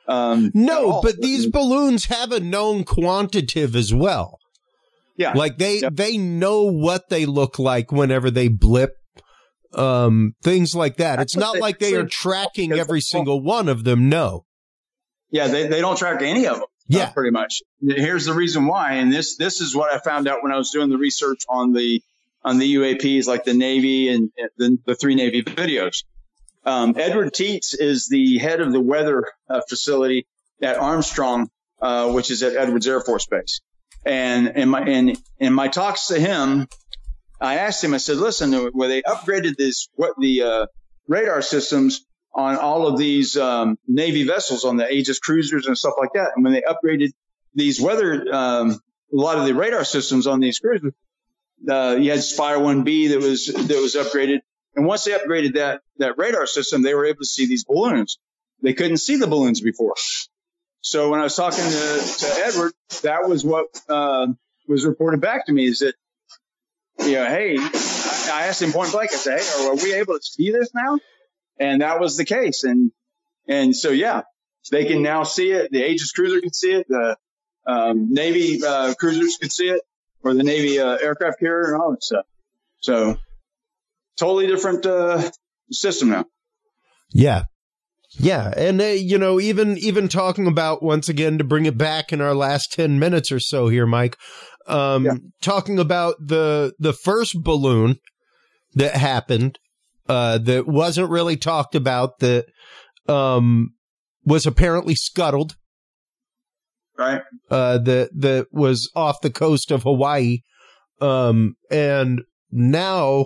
No, but these balloons have a known quantitative as well. Yeah. Like they know what they look like whenever they blip, things like that. It's not like they are tracking every single one of them. No. Yeah. They don't track any of them. Yeah. Pretty much. Here's the reason why. And this is what I found out when I was doing the research on the UAPs, like the Navy and the 3 Navy videos. Edward Teets is the head of the weather facility at Armstrong, which is at Edwards Air Force Base. And in my talks to him, I asked him, I said, listen, where they upgraded the radar systems on all of these Navy vessels, on the Aegis cruisers and stuff like that. And when they upgraded these weather, a lot of the radar systems on these cruisers, you had Spire 1B that was upgraded. And once they upgraded that radar system, they were able to see these balloons. They couldn't see the balloons before. So when I was talking to Edward, that was what was reported back to me, is that, hey, I asked him point blank, I said, hey, are we able to see this now? And that was the case. And so, yeah, they can now see it. The Aegis cruiser can see it. The Navy cruisers can see it, or the Navy aircraft carrier and all that stuff. So totally different system now. Yeah. Yeah. And, even talking about, once again, to bring it back in our last 10 minutes or so here, Mike, talking about the first balloon that happened, that wasn't really talked about, that was apparently scuttled. Right. That was off the coast of Hawaii. And now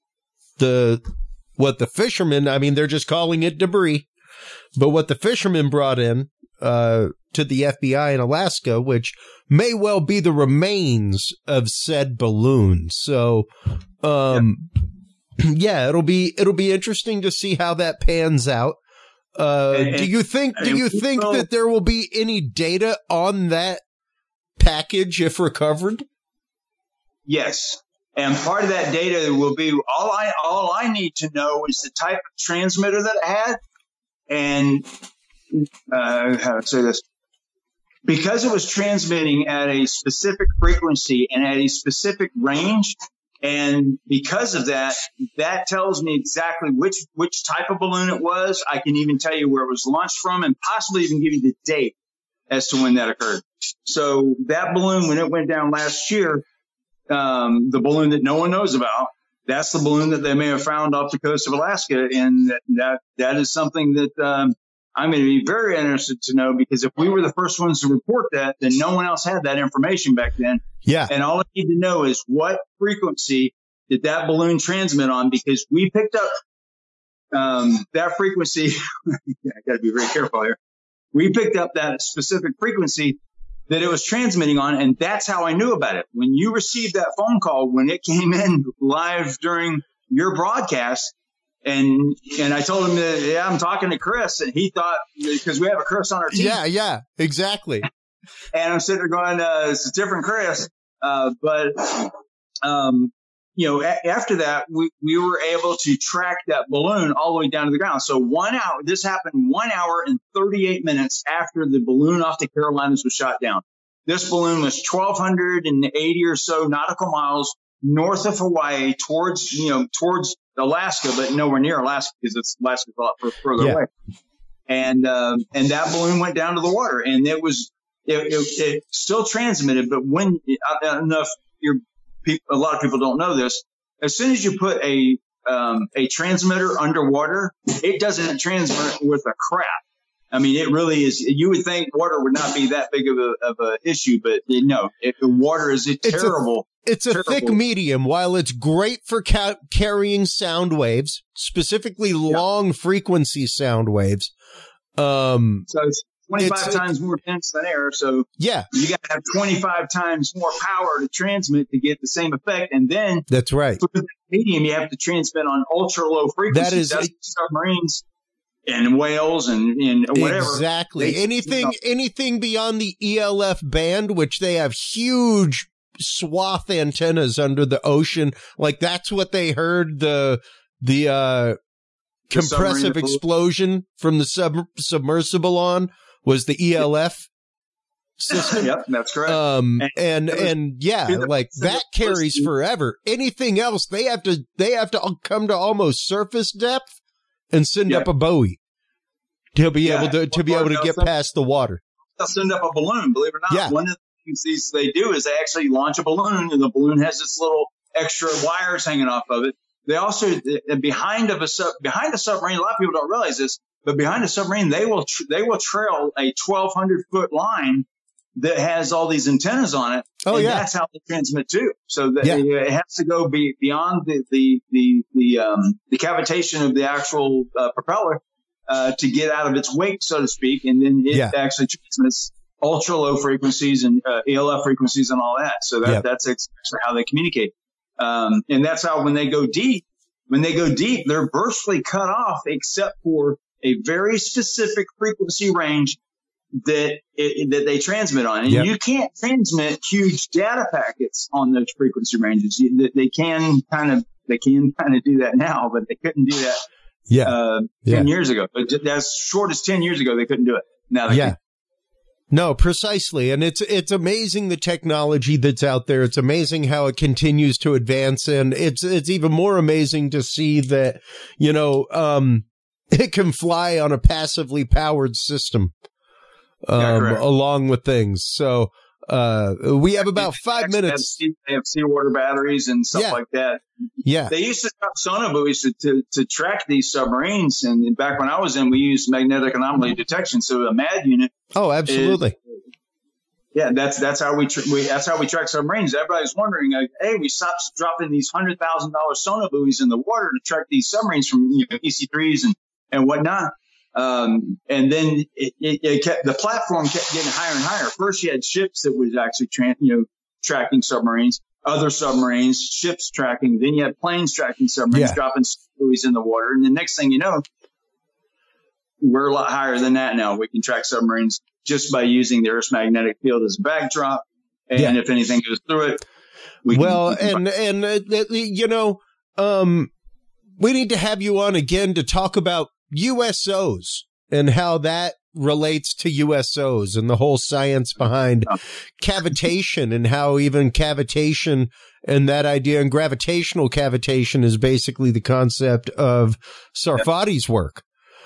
what the fishermen, I mean, they're just calling it debris, but what the fishermen brought in to the FBI in Alaska, which may well be the remains of said balloon. So, yeah, it'll be interesting to see how that pans out. Do you think that there will be any data on that package if recovered? Yes. And part of that data will be all I need to know is the type of transmitter that it had, and how to say this, because it was transmitting at a specific frequency and at a specific range, and because of that, that tells me exactly which type of balloon it was. I can even tell you where it was launched from, and possibly even give you the date as to when that occurred. So that balloon, when it went down last year, the balloon that no one knows about, that's the balloon that they may have found off the coast of Alaska. And that is something that I'm going to be very interested to know, because if we were the first ones to report that, then no one else had that information back then. Yeah. And all I need to know is what frequency did that balloon transmit on, because we picked up that frequency. I got to be very careful here. We picked up that specific frequency that it was transmitting on, and that's how I knew about it. When you received that phone call, when it came in live during your broadcast, and I told him that, I'm talking to Chris, and he thought, because we have a Chris on our team. Yeah, exactly. And I'm sitting there going, it's a different Chris. After that, we were able to track that balloon all the way down to the ground. So 1 hour, this happened 1 hour and 38 minutes after the balloon off the Carolinas was shot down. This balloon was 1,280 or so nautical miles north of Hawaii towards Alaska, but nowhere near Alaska, because Alaska's a lot further away. And that balloon went down to the water, and it still transmitted. But when, I don't know if a lot of people don't know this, as soon as you put a transmitter underwater, it doesn't transmit with a crap. I mean, it really is. You would think water would not be that big of a issue, but no, the water is terrible. It's a thick medium. While it's great for carrying sound waves, specifically long frequency sound waves. So it's 25 times more dense than air. So you got to have 25 times more power to transmit to get the same effect. And then that's right. For the medium, you have to transmit on ultra low frequencies. That's submarines and whales and whatever. Exactly. Anything beyond the ELF band, which they have huge swath antennas under the ocean. Like that's what they heard the compressive explosion from the submersible on. was the ELF system. Yep, that's correct. And yeah, like that carries forever. Anything else, they have to come to almost surface depth and send up a buoy to be able to get past the water. They'll send up a balloon, believe it or not. Yeah. One of the things they do is they actually launch a balloon, and the balloon has this little extra wires hanging off of it. They also behind a submarine. A lot of people don't realize this, but behind a submarine, they will trail a 1,200-foot line that has all these antennas on it. Oh, and that's how they transmit too. So it has to go beyond the cavitation of the actual propeller to get out of its wake, so to speak, and then it actually transmits ultra low frequencies and ELF frequencies and all that. So that's actually how they communicate. And that's how when they go deep, they're virtually cut off except for a very specific frequency range that they transmit on. And you can't transmit huge data packets on those frequency ranges. They can kind of do that now, but they couldn't do that 10 years ago. But as short as 10 years ago, they couldn't do it. Now they can. No, precisely. And it's amazing the technology that's out there. It's amazing how it continues to advance. And it's even more amazing to see that, it can fly on a passively powered system. Along with things. So, we have about 5 minutes. They have seawater batteries and stuff like that. Yeah. They used to have sonobuoys to track these submarines. And back when I was in, we used magnetic anomaly detection. So a MAD unit. Oh, absolutely. That's how we track submarines. Everybody's wondering, hey, we stopped dropping these $100,000 sonobuoys in the water to track these submarines from EC3s and whatnot. And then the platform kept getting higher and higher. First, you had ships that was actually, tracking submarines, other submarines, ships tracking. Then you had planes tracking submarines, dropping buoys in the water. And the next thing you know, we're a lot higher than that now. We can track submarines just by using the Earth's magnetic field as a backdrop. And if anything goes through it, we need to have you on again to talk about USOs and how that relates to USOs and the whole science behind cavitation and how even cavitation and that idea and gravitational cavitation is basically the concept of Sarfati's work,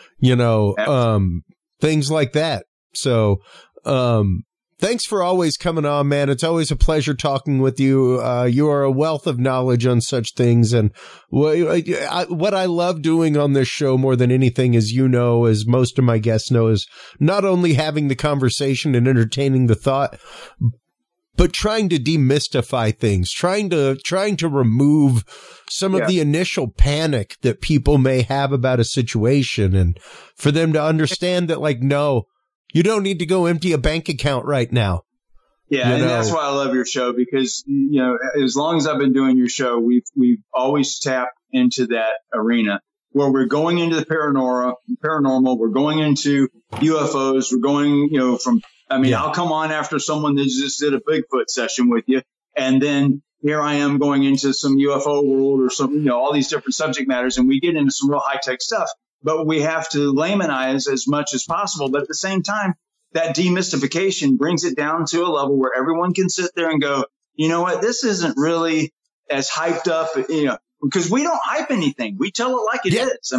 things like that. So, thanks for always coming on, man. It's always a pleasure talking with you. You are a wealth of knowledge on such things. And what I love doing on this show more than anything, as as most of my guests know, is not only having the conversation and entertaining the thought, but trying to demystify things, trying to remove some of the initial panic that people may have about a situation, and for them to understand that, no, you don't need to go empty a bank account right now. Yeah, and that's why I love your show, because as long as I've been doing your show, we've always tapped into that arena where we're going into the paranormal, we're going into UFOs, we're going, I'll come on after someone that just did a Bigfoot session with you, and then here I am going into some UFO world or some, all these different subject matters, and we get into some real high tech stuff. But we have to laymanize as much as possible. But at the same time, that demystification brings it down to a level where everyone can sit there and go, you know what, this isn't really as hyped up, because we don't hype anything. We tell it like it is.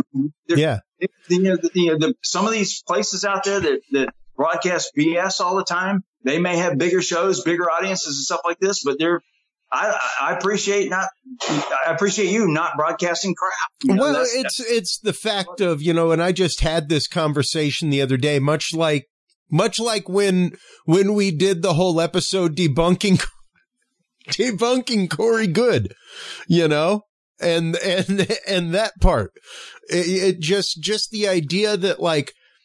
Some of these places out there that broadcast BS all the time, they may have bigger shows, bigger audiences and stuff like this, but I appreciate you not broadcasting crap. It's the fact of, and I just had this conversation the other day, much like when we did the whole episode debunking Corey Goode, and that part, it just the idea that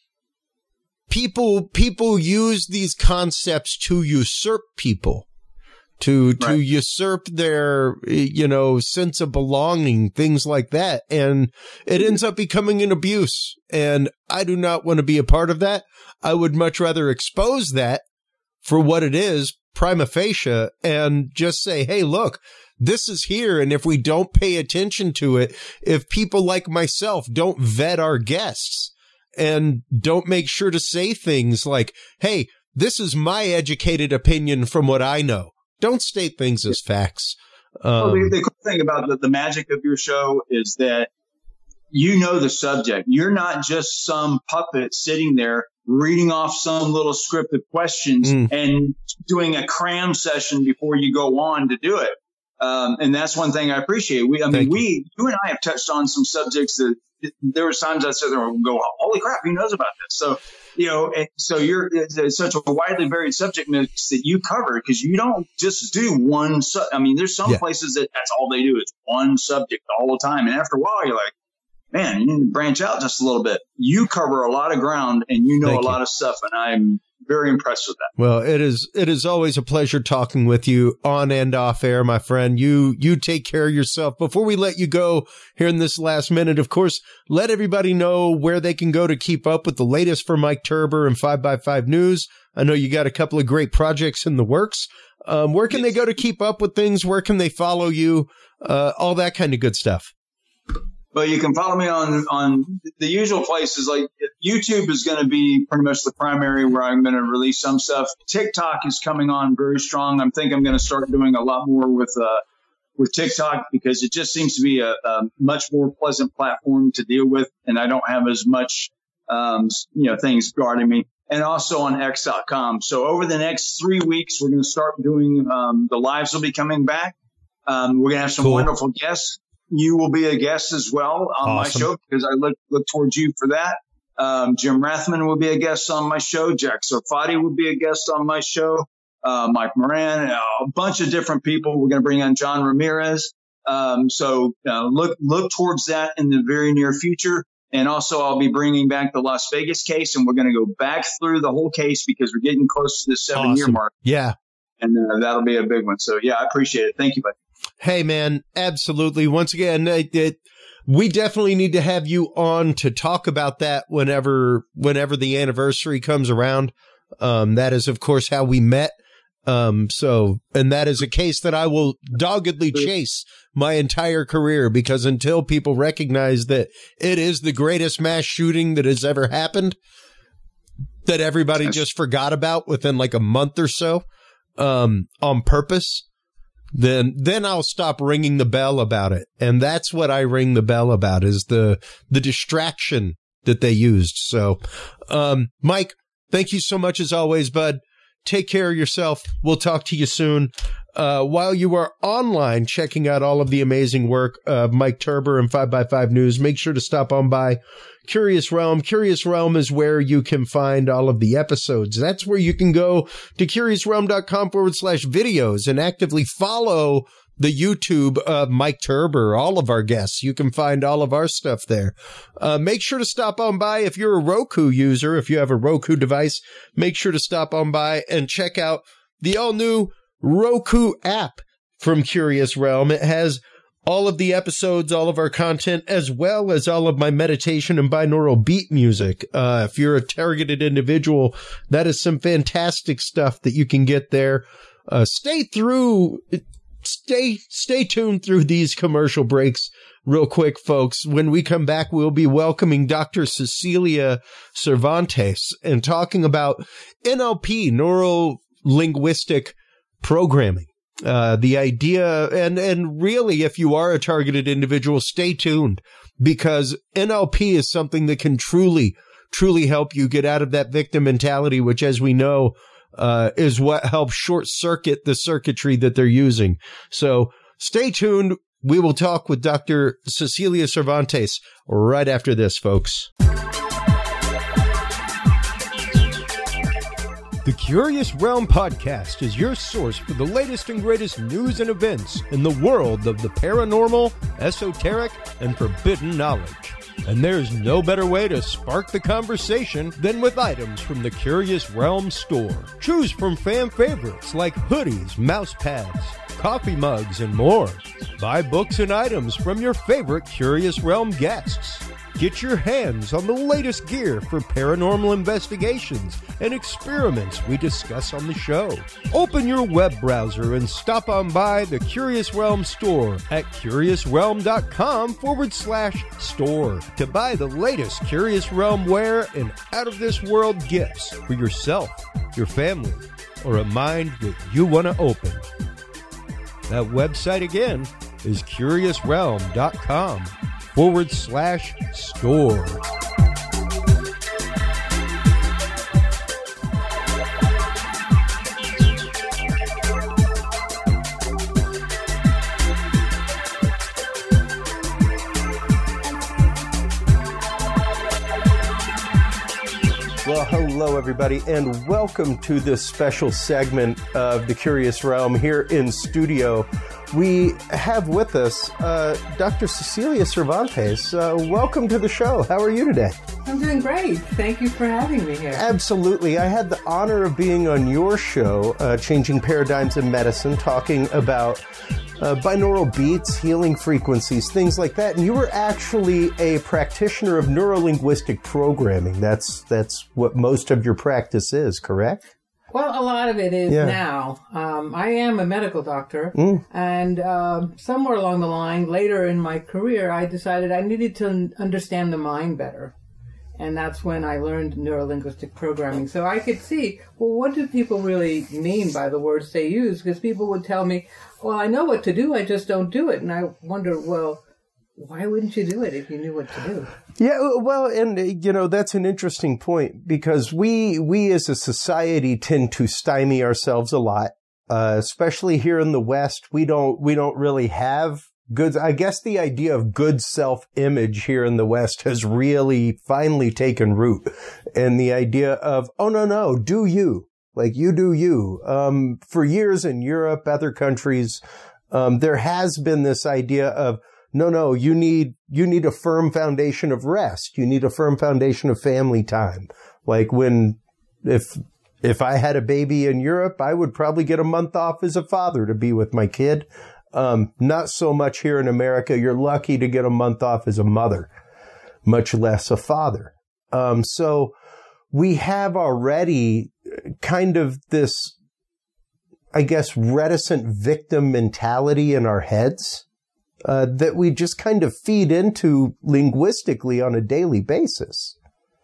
people use these concepts to usurp people. To usurp their, sense of belonging, things like that. And it ends up becoming an abuse. And I do not want to be a part of that. I would much rather expose that for what it is, prima facie, and just say, hey, look, this is here. And if we don't pay attention to it, if people like myself don't vet our guests and don't make sure to say things like, hey, this is my educated opinion from what I know. Don't state things as facts. Well, the cool thing about the magic of your show is that you know the subject. You're not just some puppet sitting there reading off some little script of questions and doing a cram session before you go on to do it. And that's one thing I appreciate. You and I have touched on some subjects that there were times I sit there and go, holy crap, he knows about this. So, it's such a widely varied subject mix that you cover, because you don't just do one. There's some places that's all they do is one subject all the time. And after a while, you're like, man, you need to branch out just a little bit. You cover a lot of ground and you know a lot of stuff, and I'm very impressed with that. Well, it is always a pleasure talking with you on and off air, my friend. You take care of yourself. Before we let you go here in this last minute, of course, let everybody know where they can go to keep up with the latest for Mike Turber and 5x5 News. I know you got a couple of great projects in the works. Where can they go to keep up with things? Where can they follow you? All that kind of good stuff. Well, you can follow me on the usual places. Like YouTube is going to be pretty much the primary where I'm going to release some stuff. TikTok is coming on very strong. I think I'm going to start doing a lot more with TikTok, because it just seems to be a much more pleasant platform to deal with, and I don't have as much things guarding me. And also on X.com. So over the next 3 weeks, we're going to start doing the lives will be coming back. We're going to have some wonderful guests. You will be a guest as well on my show, because I look towards you for that. Jim Rathman will be a guest on my show. Jack Sarfati will be a guest on my show. Mike Moran, a bunch of different people. We're going to bring on John Ramirez. So look towards that in the very near future. And also I'll be bringing back the Las Vegas case, and we're going to go back through the whole case, because we're getting close to the 7-year mark. Yeah. And that'll be a big one. So yeah, I appreciate it. Thank you, buddy. Hey, man, absolutely. Once again, we definitely need to have you on to talk about that whenever the anniversary comes around. That is, of course, how we met. And that is a case that I will doggedly chase my entire career, because until people recognize that it is the greatest mass shooting that has ever happened, that everybody just forgot about within like a month or so, on purpose, then I'll stop ringing the bell about it. And that's what I ring the bell about, is the distraction that they used. So, Mike, thank you so much as always, bud. Take care of yourself. We'll talk to you soon. While you are online checking out all of the amazing work of Mike Turber and 5x5 News, make sure to stop on by Curious Realm. Curious Realm is where you can find all of the episodes. That's where you can go to curiousrealm.com/videos and actively follow the YouTube of Mike Turber, all of our guests. You can find all of our stuff there. Make sure to stop on by if you're a Roku user. If you have a Roku device, make sure to stop on by and check out the all-new Roku app from Curious Realm. It has all of the episodes, all of our content, as well as all of my meditation and binaural beat music. If you're a targeted individual, that is some fantastic stuff that you can get there. Stay tuned through these commercial breaks real quick, folks. When we come back, we'll be welcoming Dr. Cecilia Cervantes and talking about NLP, neuro-linguistic programming. The idea, and really, if you are a targeted individual, stay tuned, because NLP is something that can truly help you get out of that victim mentality, which, as we know, is what helps short circuit the circuitry that they're using. So stay tuned. We will talk with Dr. Cecilia Cervantes right after this, folks. The Curious Realm podcast is your source for the latest and greatest news and events in the world of the paranormal, esoteric, and forbidden knowledge. And there's no better way to spark the conversation than with items from the Curious Realm store. Choose from fan favorites like hoodies, mouse pads, coffee mugs, and more. Buy books and items from your favorite Curious Realm guests. Get your hands on the latest gear for paranormal investigations and experiments we discuss on the show. Open your web browser and stop on by the Curious Realm store at curiousrealm.com/store to buy the latest Curious Realm wear and out-of-this-world gifts for yourself, your family, or a mind that you want to open. That website again is curiousrealm.com/store. Well, hello, everybody, and welcome to this special segment of The Curious Realm here in studio. We have with us Dr. Cecilia Cervantes. Welcome to the show. How are you today? I'm doing great. Thank you for having me here. Absolutely. I had the honor of being on your show, Changing Paradigms in Medicine, talking about binaural beats, healing frequencies, things like that. And you were actually a practitioner of neurolinguistic programming. That's what most of your practice is, correct? Well, a lot of it is now. I am a medical doctor, and somewhere along the line, later in my career, I decided I needed to understand the mind better. And that's when I learned neurolinguistic programming. So I could see, well, what do people really mean by the words they use? Because people would tell me, well, I know what to do, I just don't do it. And I wonder, well, why wouldn't you do it if you knew what to do? Yeah, well, and, that's an interesting point, because we as a society tend to stymie ourselves a lot, especially here in the West. We don't really have good, I guess the idea of good self-image here in the West has really finally taken root. And the idea of, oh, no, do you. Like, you do you. For years in Europe, other countries, there has been this idea of, no, you need a firm foundation of rest. You need a firm foundation of family time. Like if I had a baby in Europe, I would probably get a month off as a father to be with my kid. Not so much here in America. You're lucky to get a month off as a mother, much less a father. So we have already kind of this, I guess, reticent victim mentality in our heads that we just kind of feed into linguistically on a daily basis.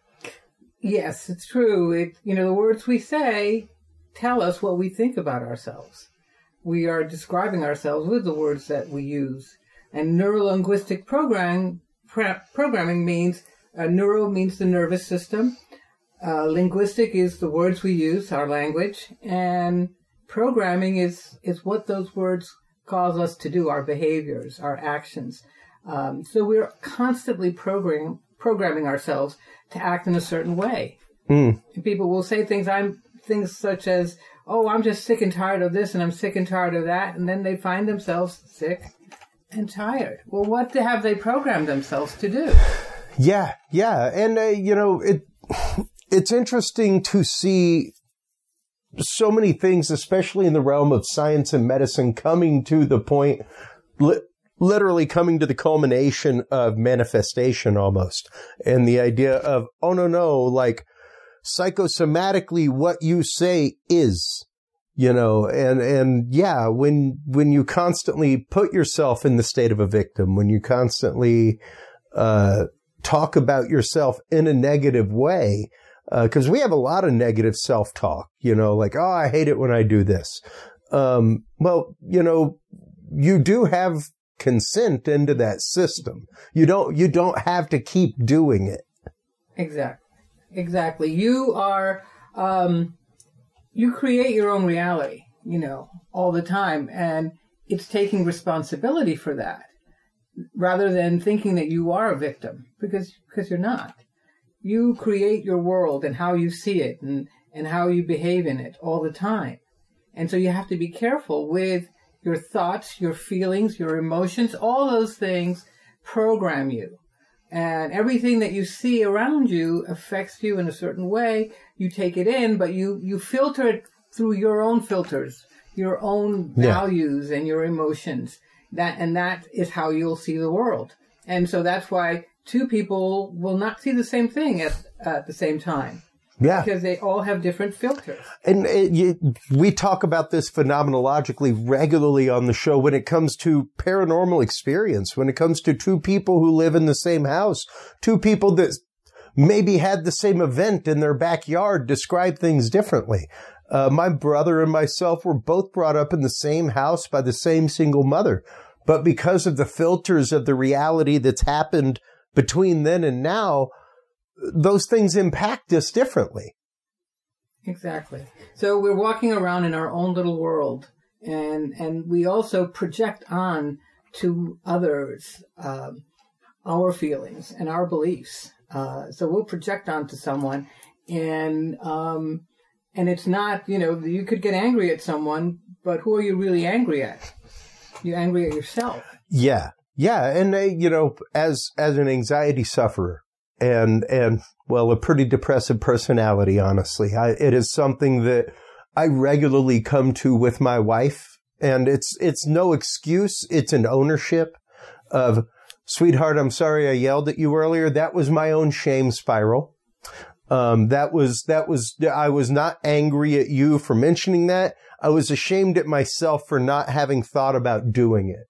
Yes, it's true. The words we say tell us what we think about ourselves. We are describing ourselves with the words that we use. And neurolinguistic programming means, neuro means the nervous system. Linguistic is the words we use, our language. And programming is what those words cause us to do, our behaviors, our actions. So we're constantly programming ourselves to act in a certain way. And people will say things such as, oh, I'm just sick and tired of this and I'm sick and tired of that. And then they find themselves sick and tired. Well, what have they programmed themselves to do? Yeah. And, it's interesting to see so many things, especially in the realm of science and medicine, coming to the point, literally coming to the culmination of manifestation almost. And the idea of, oh, no, like, psychosomatically what you say is, when you constantly put yourself in the state of a victim, when you constantly talk about yourself in a negative way, because we have a lot of negative self-talk, like, oh, I hate it when I do this. You do have consent into that system. You don't have to keep doing it. Exactly. You are, you create your own reality, all the time. And it's taking responsibility for that rather than thinking that you are a victim, because you're not. You create your world and how you see it and how you behave in it all the time. And so you have to be careful with your thoughts, your feelings, your emotions. All those things program you. And everything that you see around you affects you in a certain way. You take it in, but you filter it through your own filters, your own values and your emotions. That is how you'll see the world. And so that's why two people will not see the same thing at the same time. Yeah. Because they all have different filters. And we talk about this phenomenologically regularly on the show when it comes to paranormal experience, when it comes to two people who live in the same house, two people that maybe had the same event in their backyard describe things differently. My brother and myself were both brought up in the same house by the same single mother. But because of the filters of the reality that's happened between then and now, those things impact us differently. Exactly. So we're walking around in our own little world, and we also project on to others our feelings and our beliefs. So we'll project onto someone, and it's not, you could get angry at someone, but who are you really angry at? You're angry at yourself. Yeah. Yeah. And, as an anxiety sufferer, and a pretty depressive personality, honestly. It is something that I regularly come to with my wife, and it's no excuse. It's an ownership of, sweetheart, I'm sorry I yelled at you earlier. That was my own shame spiral. I was not angry at you for mentioning that. I was ashamed at myself for not having thought about doing it,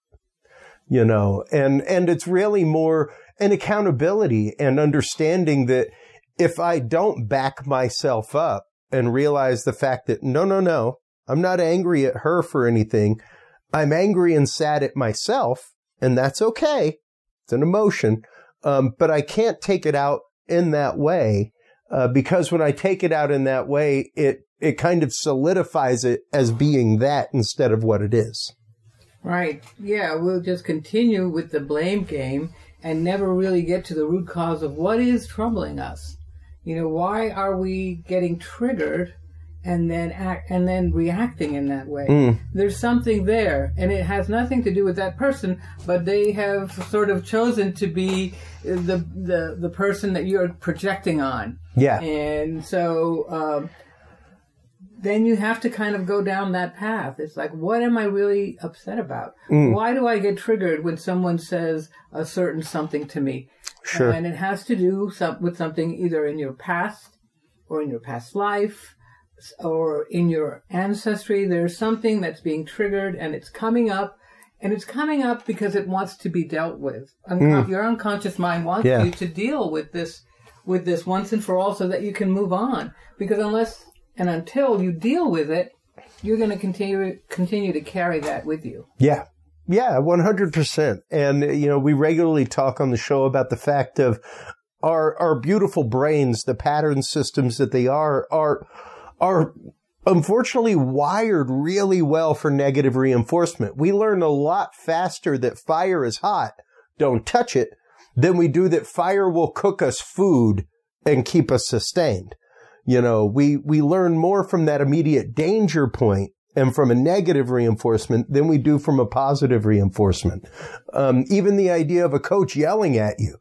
and it's really more an accountability and understanding that if I don't back myself up and realize the fact that, no, I'm not angry at her for anything. I'm angry and sad at myself, and that's okay. It's an emotion. But I can't take it out in that way, because when I take it out in that way, it kind of solidifies it as being that instead of what it is. Right. Yeah, we'll just continue with the blame game and never really get to the root cause of what is troubling us. Why are we getting triggered and then reacting in that way? There's something there, and it has nothing to do with that person, but they have sort of chosen to be the person that you're projecting on. Yeah. And so then you have to kind of go down that path. It's like, what am I really upset about? Why do I get triggered when someone says a certain something to me? Sure. And it has to do with something either in your past or in your past life or in your ancestry. There's something that's being triggered, and it's coming up. And it's coming up because it wants to be dealt with. Your unconscious mind wants you to deal with this once and for all so that you can move on. Because unless and until you deal with it, you're going to continue to carry that with you. Yeah. Yeah, 100%. And, we regularly talk on the show about the fact of our beautiful brains, the pattern systems that they are unfortunately wired really well for negative reinforcement. We learn a lot faster that fire is hot, don't touch it, than we do that fire will cook us food and keep us sustained. We learn more from that immediate danger point and from a negative reinforcement than we do from a positive reinforcement. Even the idea of a coach yelling at you,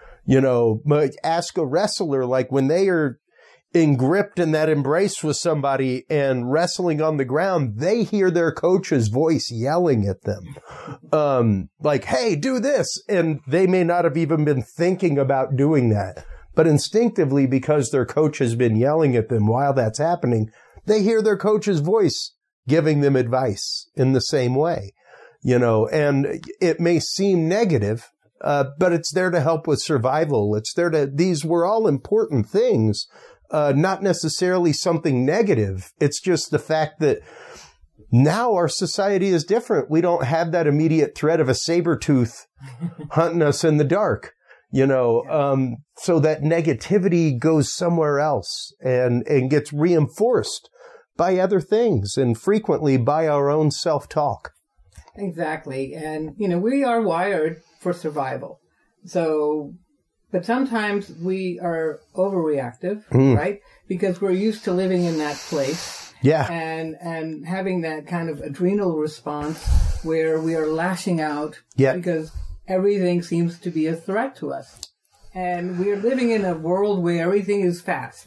ask a wrestler, like when they are gripped in that embrace with somebody and wrestling on the ground, they hear their coach's voice yelling at them. Like, hey, do this. And they may not have even been thinking about doing that. But instinctively, because their coach has been yelling at them while that's happening, they hear their coach's voice giving them advice in the same way, and it may seem negative, but it's there to help with survival. These were all important things, not necessarily something negative. It's just the fact that now our society is different. We don't have that immediate threat of a saber tooth hunting us in the dark. So that negativity goes somewhere else and gets reinforced by other things and frequently by our own self-talk. Exactly. And, we are wired for survival. So, but sometimes we are overreactive, right? Because we're used to living in that place. Yeah. And having that kind of adrenal response where we are lashing out because everything seems to be a threat to us. And we're living in a world where everything is fast.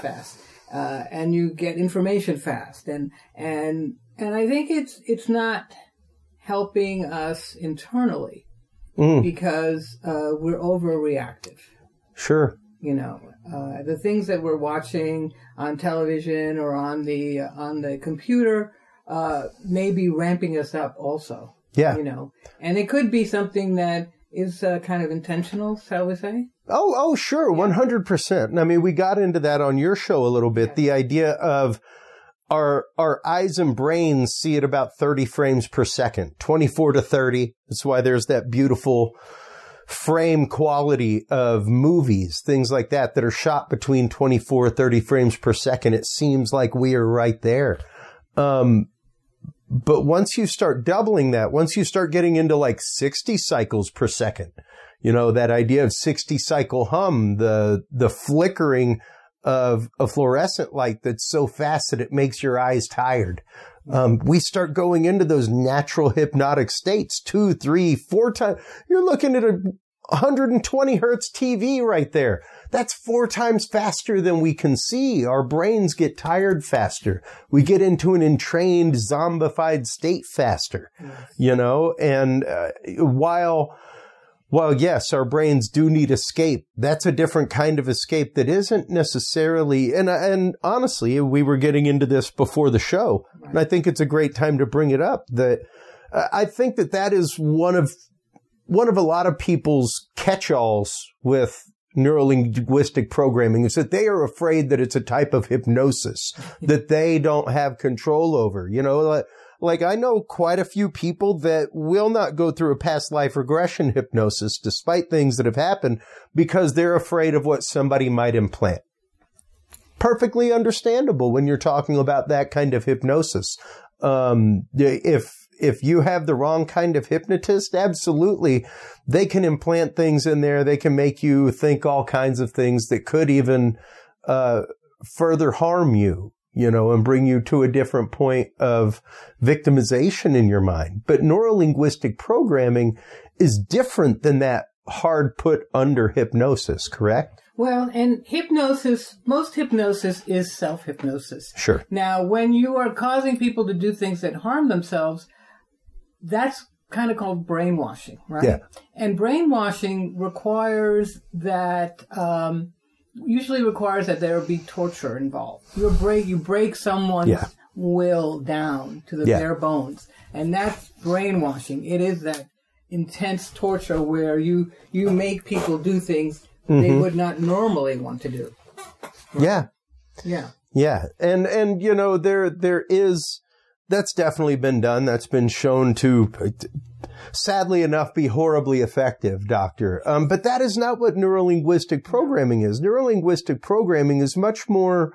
And you get information fast. And I think it's not helping us internally. because we're overreactive. Sure. You know, the things that we're watching on television or on the computer may be ramping us up also. Yeah. You know, and it could be something that is kind of intentional, shall we say? Oh, sure. 100%. I mean, we got into that on your show a little bit. The idea of our eyes and brains see at about 30 frames per second, 24 to 30. That's why there's that beautiful frame quality of movies, things like that are shot between 24, 30 frames per second. It seems like we are right there. But once you start doubling that, once you start getting into like 60 cycles per second, you know, that idea of 60 cycle hum, the flickering of a fluorescent light that's so fast that it makes your eyes tired. We start going into those natural hypnotic states 2, 3, 4 times. You're looking at a 120 hertz TV right there. That's 4 times faster than we can see. Our brains get tired faster. We get into an entrained, zombified state faster, you know, and while yes, our brains do need escape, that's a different kind of escape that isn't necessarily, and honestly, we were getting into this before the show, and I think it's a great time to bring it up, that I think that is one of a lot of people's catch-alls with neurolinguistic programming is that they are afraid that it's a type of hypnosis that they don't have control over. You know, like I know quite a few people that will not go through a past life regression hypnosis despite things that have happened because they're afraid of what somebody might implant. Perfectly understandable when you're talking about that kind of hypnosis. If you have the wrong kind of hypnotist, absolutely, they can implant things in there. They can make you think all kinds of things that could even further harm you, you know, and bring you to a different point of victimization in your mind. But neurolinguistic programming is different than that hard put under hypnosis, correct? Well, and most hypnosis is self-hypnosis. Sure. Now, when you are causing people to do things that harm themselves, that's kind of called brainwashing, right? Yeah. And brainwashing requires that, usually requires that there be torture involved. You break someone's will down to the bare bones. And that's brainwashing. It is that intense torture where you make people do things they would not normally want to do. Right? Yeah. Yeah. Yeah. And, you know, there is, that's definitely been done. That's been shown to, sadly enough, be horribly effective, Doctor. But that is not what neurolinguistic programming is. Neurolinguistic programming is much more,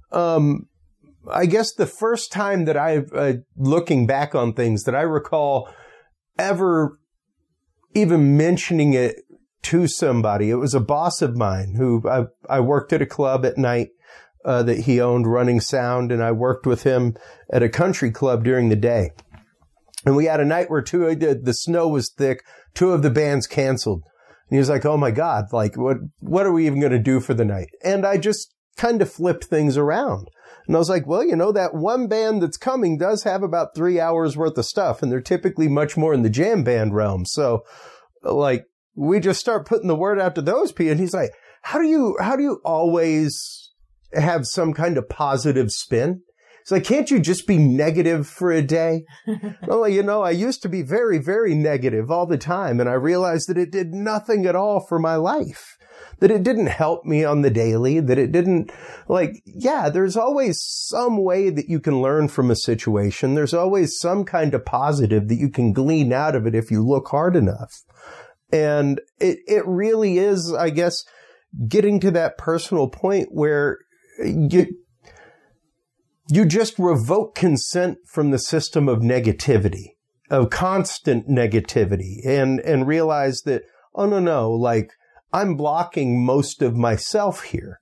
I guess the first time that I've, looking back on things that I recall ever even mentioning it to somebody, it was a boss of mine who I worked at a club at night that he owned running sound, and I worked with him at a country club during the day. And we had a night where the snow was thick, 2 of the bands canceled. And he was like, oh my God, like what are we even going to do for the night? And I just kind of flipped things around. And I was like, well, you know, that one band that's coming does have about 3 hours worth of stuff, and they're typically much more in the jam band realm. So like, we just start putting the word out to those people. And he's like, how do you always have some kind of positive spin? It's like, can't you just be negative for a day? Well, you know, I used to be very, very negative all the time. And I realized that it did nothing at all for my life, that it didn't help me on the daily, that it didn't, like, yeah, there's always some way that you can learn from a situation. There's always some kind of positive that you can glean out of it if you look hard enough. And it really is, I guess, getting to that personal point where you just revoke consent from the system of negativity, of constant negativity, and realize that, oh, no, like, I'm blocking most of myself here.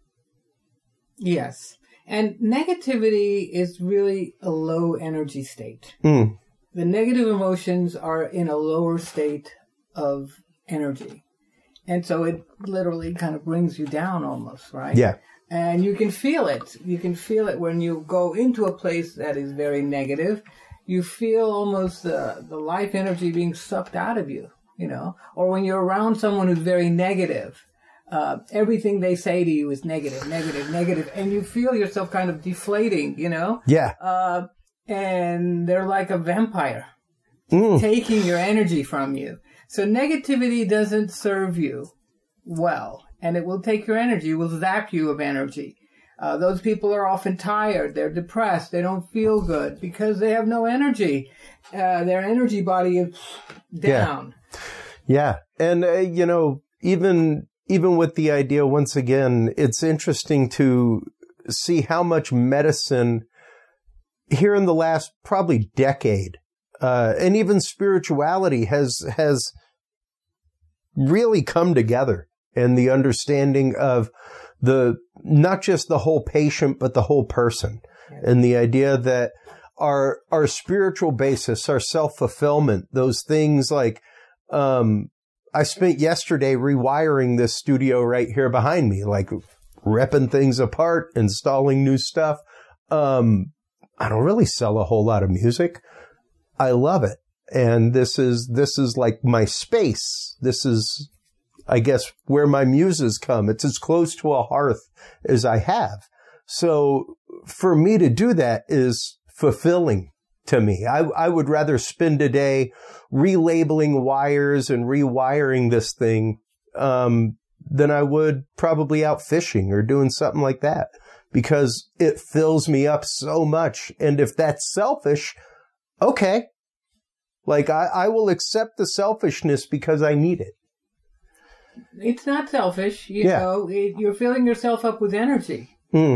Yes. And negativity is really a low energy state. The negative emotions are in a lower state of energy. And so it literally kind of brings you down almost, right? Yeah. And you can feel it. You can feel it when you go into a place that is very negative. You feel almost the life energy being sucked out of you. or when you're around someone who's very negative, everything they say to you is negative, negative, negative, and you feel yourself kind of deflating, Yeah. And they're like a vampire taking your energy from you. So negativity doesn't serve you well, and it will take your energy, it will zap you of energy. Those people are often tired, they're depressed, they don't feel good because they have no energy. Their energy body is down. Yeah. And, even with the idea, once again, it's interesting to see how much medicine here in the last probably decade, and even spirituality has really come together, and the understanding of not just the whole patient, but the whole person. And the idea that our spiritual basis, our self-fulfillment, those things like, I spent yesterday rewiring this studio right here behind me, like ripping things apart, installing new stuff. I don't really sell a whole lot of music. I love it. And this is like my space. This is, I guess, where my muses come. It's as close to a hearth as I have. So for me to do that is fulfilling to me. I would rather spend a day relabeling wires and rewiring this thing, than I would probably out fishing or doing something like that, because it fills me up so much. And if that's selfish, okay. Like I will accept the selfishness because I need it. It's not selfish, you're filling yourself up with energy.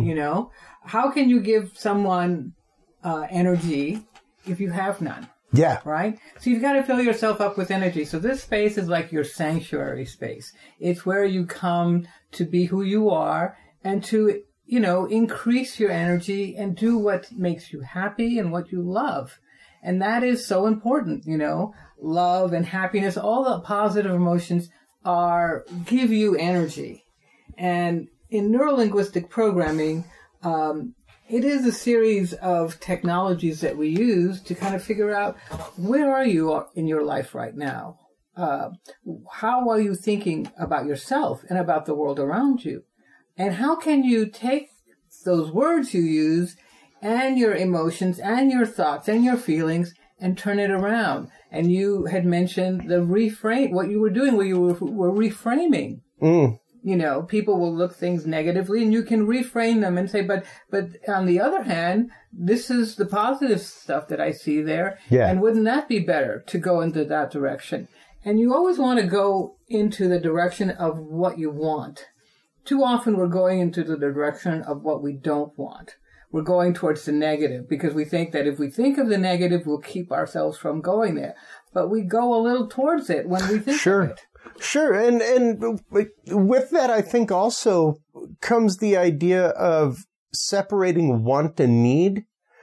How can you give someone energy if you have none? Yeah. Right? So you've got to fill yourself up with energy. So this space is like your sanctuary space. It's where you come to be who you are and to, increase your energy and do what makes you happy and what you love. And that is so important, love and happiness, all the positive emotions give you energy. And in neurolinguistic programming, it is a series of technologies that we use to kind of figure out where are you in your life right now? How are you thinking about yourself and about the world around you? And how can you take those words you use and your emotions and your thoughts and your feelings and turn it around? And you had mentioned the reframe, what you were doing where you were reframing. People will look things negatively and you can reframe them and say, but on the other hand, this is the positive stuff that I see there. Yeah. And wouldn't that be better to go into that direction? And you always want to go into the direction of what you want. Too often we're going into the direction of what we don't want. We're going towards the negative because we think that if we think of the negative, we'll keep ourselves from going there. But we go a little towards it when we think of it. Sure. And with that, I think also comes the idea of separating want and need.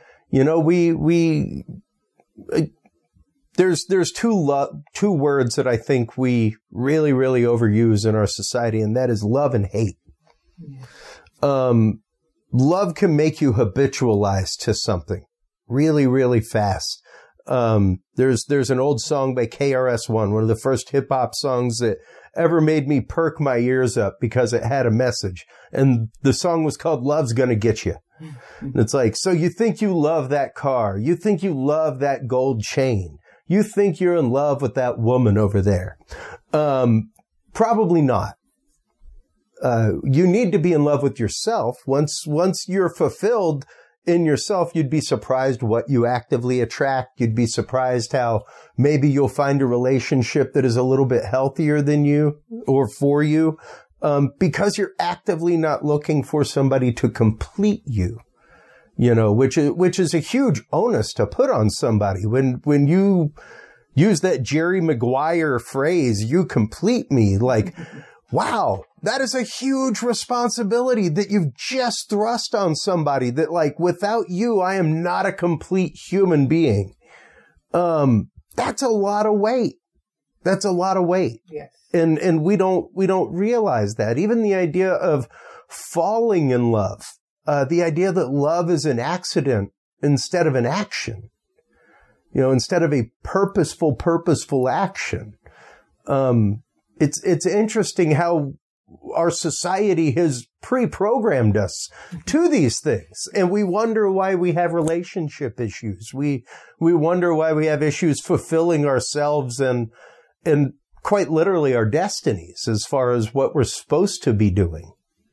There's two words that I think we really, really overuse in our society, and that is love and hate. Yeah. Love can make you habitualize to something really, really fast. There's an old song by KRS-One, one of the first hip hop songs that ever made me perk my ears up because it had a message. And the song was called Love's Gonna Get You. And it's like, so you think you love that car. You think you love that gold chain. You think you're in love with that woman over there. Probably not. You need to be in love with yourself. Once you're fulfilled in yourself, you'd be surprised what you actively attract. You'd be surprised how maybe you'll find a relationship that is a little bit healthier than you or for you, because you're actively not looking for somebody to complete you, which is a huge onus to put on somebody. When you use that Jerry Maguire phrase, you complete me, like, wow, that is a huge responsibility that you've just thrust on somebody that, like, without you, I am not a complete human being. That's a lot of weight. That's a lot of weight. Yes. And we don't realize that. Even the idea of falling in love, the idea that love is an accident instead of an action, instead of a purposeful action. It's interesting how our society has pre-programmed us to these things. And we wonder why we have relationship issues. We wonder why we have issues fulfilling ourselves and quite literally our destinies as far as what we're supposed to be doing.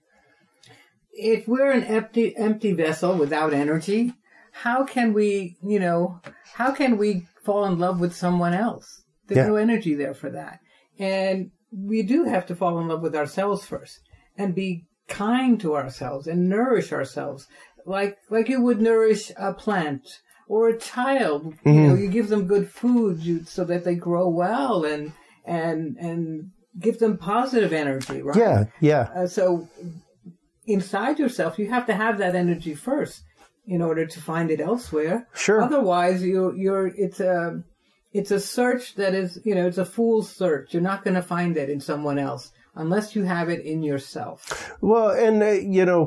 If we're an empty vessel without energy, how can we fall in love with someone else? There's no energy there for that. And we do have to fall in love with ourselves first and be kind to ourselves and nourish ourselves like you would nourish a plant or a child. Mm-hmm. You give them good food so that they grow well and give them positive energy, right? Yeah. So inside yourself, you have to have that energy first in order to find it elsewhere. Sure. Otherwise, it's a search that is, it's a fool's search. You're not going to find it in someone else unless you have it in yourself. Well, and,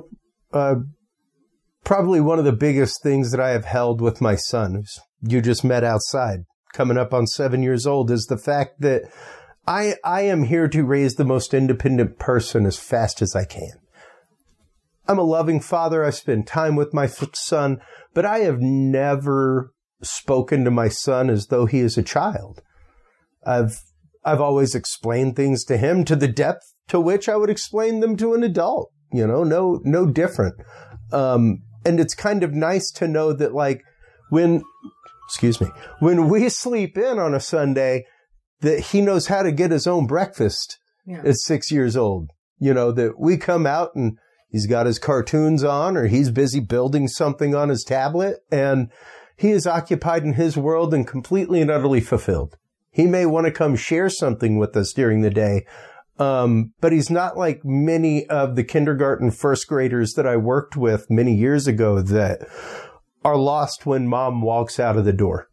probably one of the biggest things that I have held with my son, who's you just met outside, coming up on 7 years old, is the fact that I am here to raise the most independent person as fast as I can. I'm a loving father. I spend time with my son, but I have never spoken to my son as though he is a child. I've always explained things to him to the depth to which I would explain them to an adult, no different. And it's kind of nice to know that when we sleep in on a Sunday, that he knows how to get his own breakfast at 6 years old, that we come out and he's got his cartoons on or he's busy building something on his tablet and he is occupied in his world and completely and utterly fulfilled. He may want to come share something with us during the day, but he's not like many of the kindergarten first graders that I worked with many years ago that are lost when mom walks out of the door,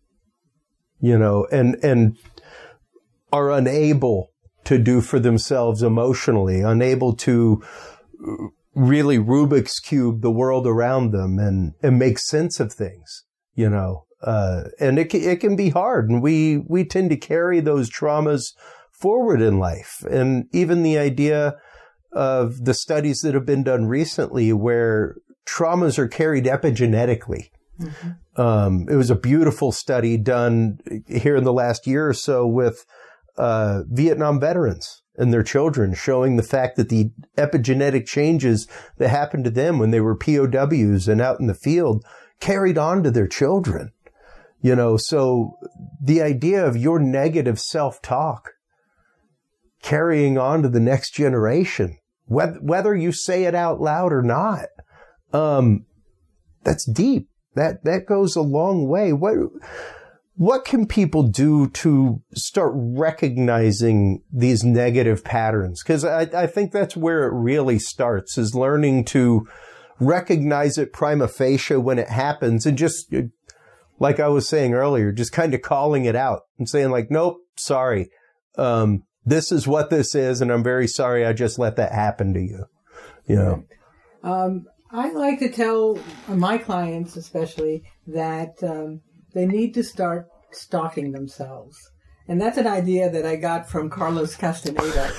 and are unable to do for themselves emotionally, unable to really Rubik's Cube the world around them and make sense of things. And it can be hard. And we tend to carry those traumas forward in life. And even the idea of the studies that have been done recently where traumas are carried epigenetically. Mm-hmm. It was a beautiful study done here in the last year or so with Vietnam veterans and their children, showing the fact that the epigenetic changes that happened to them when they were POWs and out in the field carried on to their children. So the idea of your negative self-talk carrying on to the next generation, whether you say it out loud or not, that's deep. That goes a long way. What can people do to start recognizing these negative patterns? Because I think that's where it really starts, is learning to recognize it prima facie when it happens and just, like I was saying earlier, just kind of calling it out and saying nope, sorry. This is what this is, and I'm very sorry I just let that happen to you. I like to tell my clients especially that they need to start stalking themselves. And that's an idea that I got from Carlos Castaneda.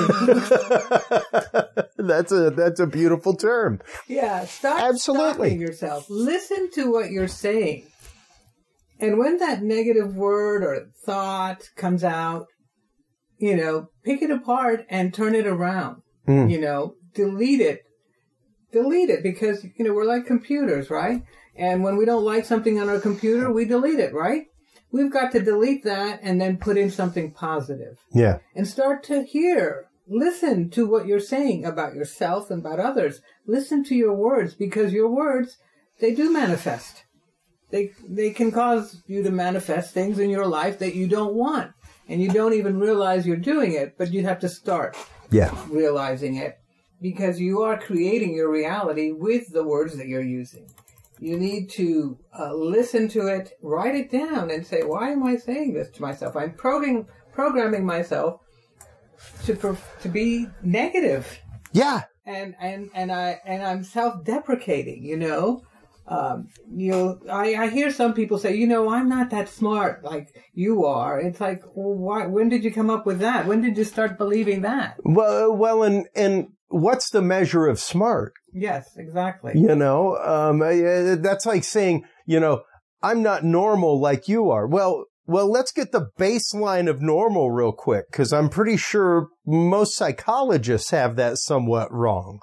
That's a beautiful term. Yeah, start stalking yourself. Listen to what you're saying. And when that negative word or thought comes out, pick it apart and turn it around. Delete it. Delete it because, we're like computers, right? And when we don't like something on our computer, we delete it, right? We've got to delete that and then put in something positive. Yeah. And start to listen to what you're saying about yourself and about others. Listen to your words because your words, they do manifest. They can cause you to manifest things in your life that you don't want. And you don't even realize you're doing it, but you have to start realizing it because you are creating your reality with the words that you're using. You need to listen to it, write it down, and say, why am I saying this to myself? I'm programming myself to be negative. Yeah. And I'm self-deprecating, I hear some people say, I'm not that smart like you are. It's like, well, when did you come up with that? When did you start believing that? Well, and what's the measure of smart? Yes, exactly. That's like saying, I'm not normal like you are. Well, let's get the baseline of normal real quick, because I'm pretty sure most psychologists have that somewhat wrong.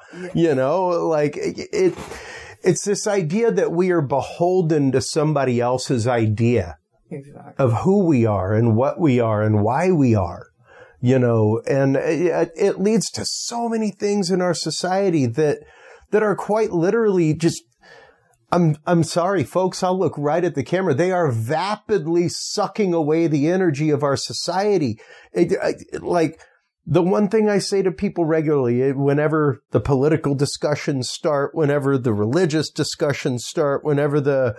Yes. It's this idea that we are beholden to somebody else's idea of who we are and what we are and why we are, and it leads to so many things in our society that are quite literally just, I'm sorry, folks, I'll look right at the camera. They are vapidly sucking away the energy of our society. The one thing I say to people regularly, whenever the political discussions start, whenever the religious discussions start, whenever the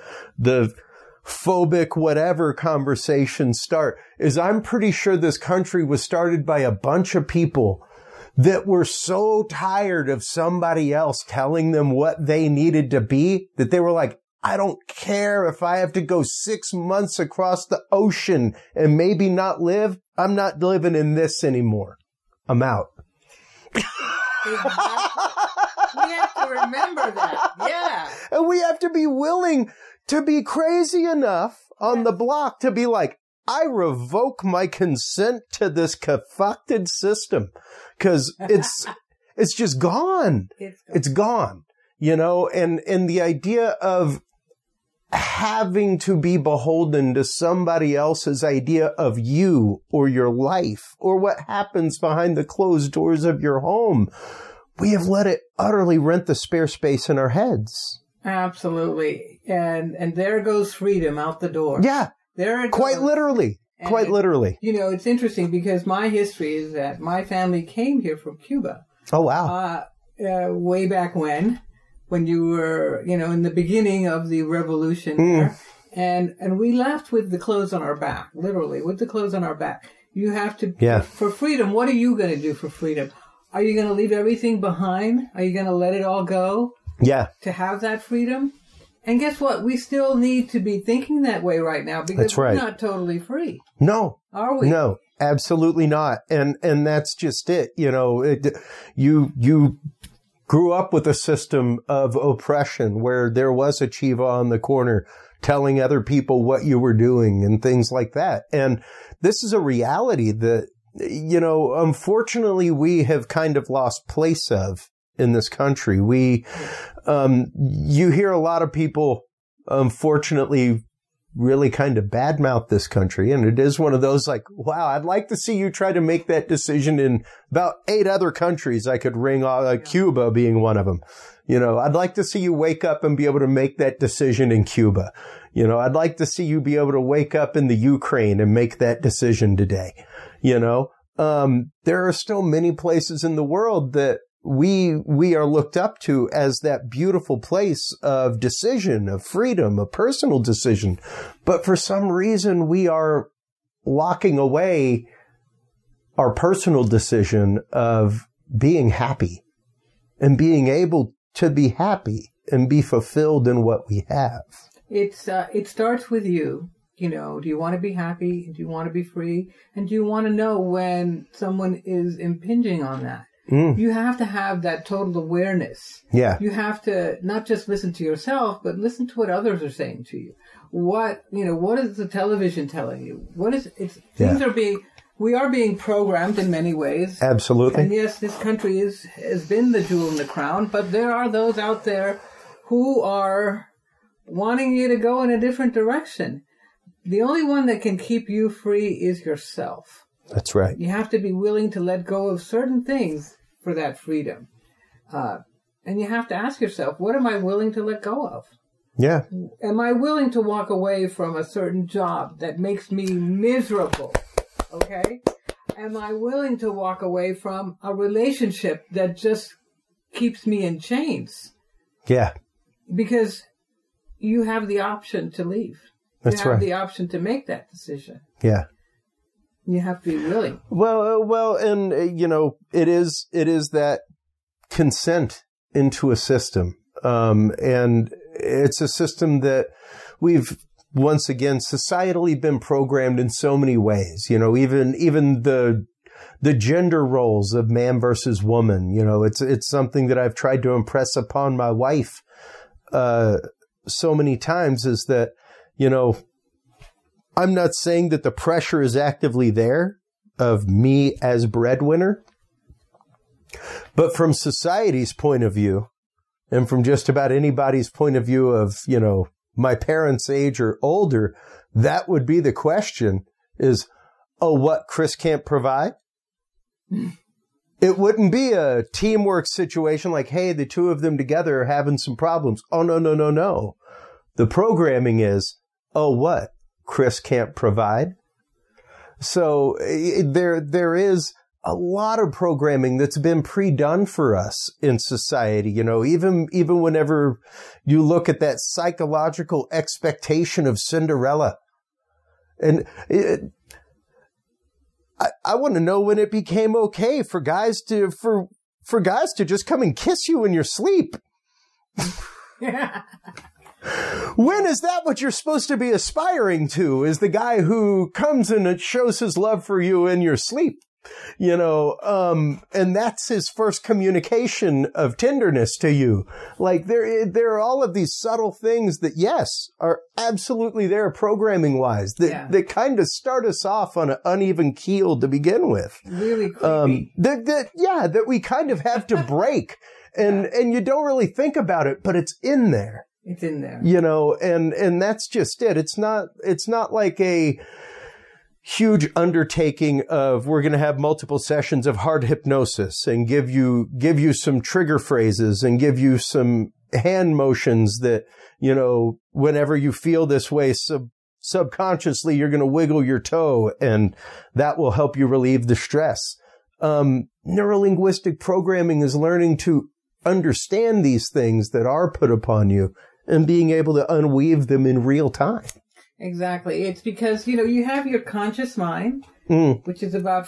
phobic whatever conversations start, is I'm pretty sure this country was started by a bunch of people that were so tired of somebody else telling them what they needed to be that they were like, I don't care if I have to go 6 months across the ocean and maybe not live. I'm not living in this anymore. I'm out. Exactly. We have to remember that. Yeah. And we have to be willing to be crazy enough on the block to be like, I revoke my consent to this concocted system, because it's just gone. It's gone. And the idea of having to be beholden to somebody else's idea of you or your life or what happens behind the closed doors of your home, we have let it utterly rent the spare space in our heads. Absolutely. And there goes freedom out the door. Yeah. There it quite goes. Literally. And quite literally. It's interesting because my history is that my family came here from Cuba. Oh, wow. Way back when you were, in the beginning of the revolution there. And we left with the clothes on our back, literally, with the clothes on our back. You have to, for freedom, what are you going to do for freedom? Are you going to leave everything behind? Are you going to let it all go? Yeah. To have that freedom? And guess what? We still need to be thinking that way right now because we're not totally free. No. Are we? No, absolutely not. And that's just it. You grew up with a system of oppression where there was a chiva on the corner telling other people what you were doing and things like that. And this is a reality that, unfortunately we have kind of lost place of in this country. You hear a lot of people, unfortunately, really kind of badmouth this country. And it is one of those like, wow, I'd like to see you try to make that decision in about 8 other countries. I could ring Cuba being one of them. I'd like to see you wake up and be able to make that decision in Cuba. I'd like to see you be able to wake up in the Ukraine and make that decision today. There are still many places in the world that we are looked up to as that beautiful place of decision, of freedom, of personal decision. But for some reason, we are locking away our personal decision of being happy and being able to be happy and be fulfilled in what we have. It starts with you. Do you want to be happy? Do you want to be free? And do you want to know when someone is impinging on that? You have to have that total awareness. Yeah. You have to not just listen to yourself, but listen to what others are saying to you. What is the television telling you? We are being programmed in many ways. Absolutely. And yes, this country has been the jewel in the crown, but there are those out there who are wanting you to go in a different direction. The only one that can keep you free is yourself. That's right. You have to be willing to let go of certain things for that freedom. And you have to ask yourself, what am I willing to let go of? Yeah. Am I willing to walk away from a certain job that makes me miserable? Okay? Am I willing to walk away from a relationship that just keeps me in chains? Yeah. Because you have the option to leave. That's right. You have the option to make that decision. Yeah. You have to be willing. Well, and it is that consent into a system, and it's a system that we've, once again, societally been programmed in so many ways. You know, even the gender roles of man versus woman, you know, it's something that I've tried to impress upon my wife so many times, is that, you know, I'm not saying that the pressure is actively there of me as breadwinner, but from society's point of view, and from just about anybody's point of view of, you know, my parents' age or older, that would be the question is, oh, what, Chris can't provide? It wouldn't be a teamwork situation like, hey, the two of them together are having some problems. Oh, no. The programming is, oh, what, Chris can't provide? So there is a lot of programming that's been pre-done for us in society. You know, even whenever you look at that psychological expectation of Cinderella, and I want to know when it became okay for guys to just come and kiss you in your sleep. When is that what you're supposed to be aspiring to? Is the guy who comes and shows his love for you in your sleep? You know, and that's his first communication of tenderness to you. Like there are all of these subtle things that, yes, are absolutely there programming wise that kind of start us off on an uneven keel to begin with. Really creepy. That we kind of have to break, and you don't really think about it, but it's in there. It's in there. You know, and that's just it. It's not like a huge undertaking of we're going to have multiple sessions of hard hypnosis and give you some trigger phrases and give you some hand motions that, you know, whenever you feel this way, subconsciously, you're going to wiggle your toe and that will help you relieve the stress. Neurolinguistic programming is learning to understand these things that are put upon you and being able to unweave them in real time. Exactly. It's because, you know, you have your conscious mind, which is about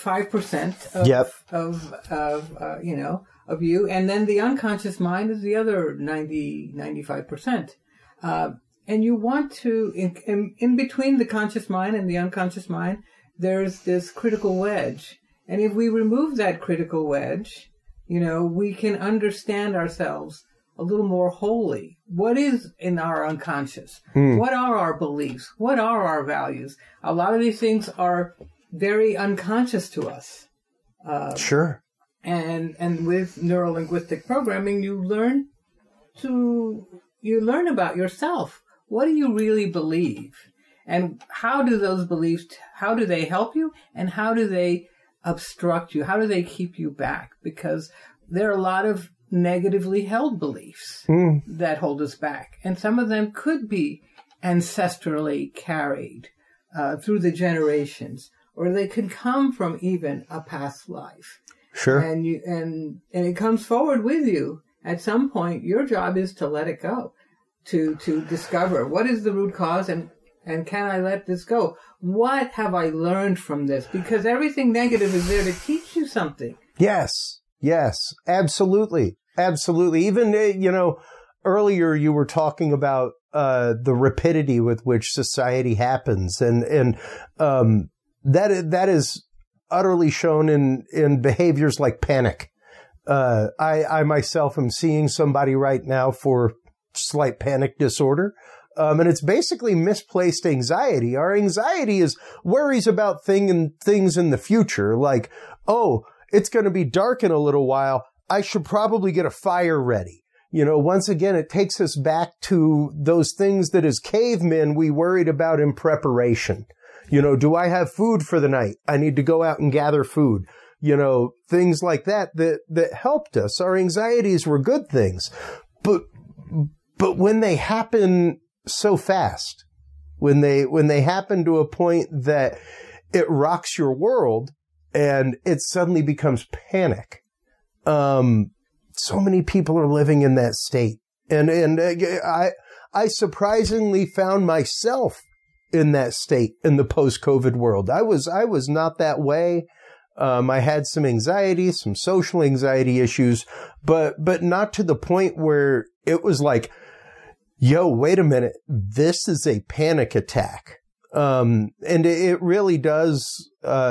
5% of you. And then the unconscious mind is the other 95%. And you want to, in between the conscious mind and the unconscious mind, there's this critical wedge. And if we remove that critical wedge, you know, we can understand ourselves a little more wholly. What is in our unconscious? What are our beliefs? What are our values? A lot of these things are very unconscious to us. Sure. And with neurolinguistic programming, you learn about yourself. What do you really believe? And how do those beliefs, how do they help you? And how do they obstruct you? How do they keep you back? Because there are a lot of negatively held beliefs that hold us back. And some of them could be ancestrally carried through the generations, or they could come from even a past life. Sure. And it comes forward with you. At some point, your job is to let it go, to discover what is the root cause and can I let this go? What have I learned from this? Because everything negative is there to teach you something. Yes, absolutely. Absolutely. Even, you know, earlier you were talking about the rapidity with which society happens. And that is utterly shown in behaviors like panic. I myself am seeing somebody right now for slight panic disorder. And it's basically misplaced anxiety. Our anxiety is worries about things in the future. Like, oh, it's going to be dark in a little while. I should probably get a fire ready. You know, once again, it takes us back to those things that as cavemen we worried about in preparation. You know, do I have food for the night? I need to go out and gather food. You know, things like that helped us. Our anxieties were good things. But when they happen so fast, when they happen to a point that it rocks your world and it suddenly becomes panic, so many people are living in that state. And I surprisingly found myself in that state in the post-COVID world. I was not that way. I had some anxiety, some social anxiety issues, but not to the point where it was like, yo, wait a minute, this is a panic attack. And it really does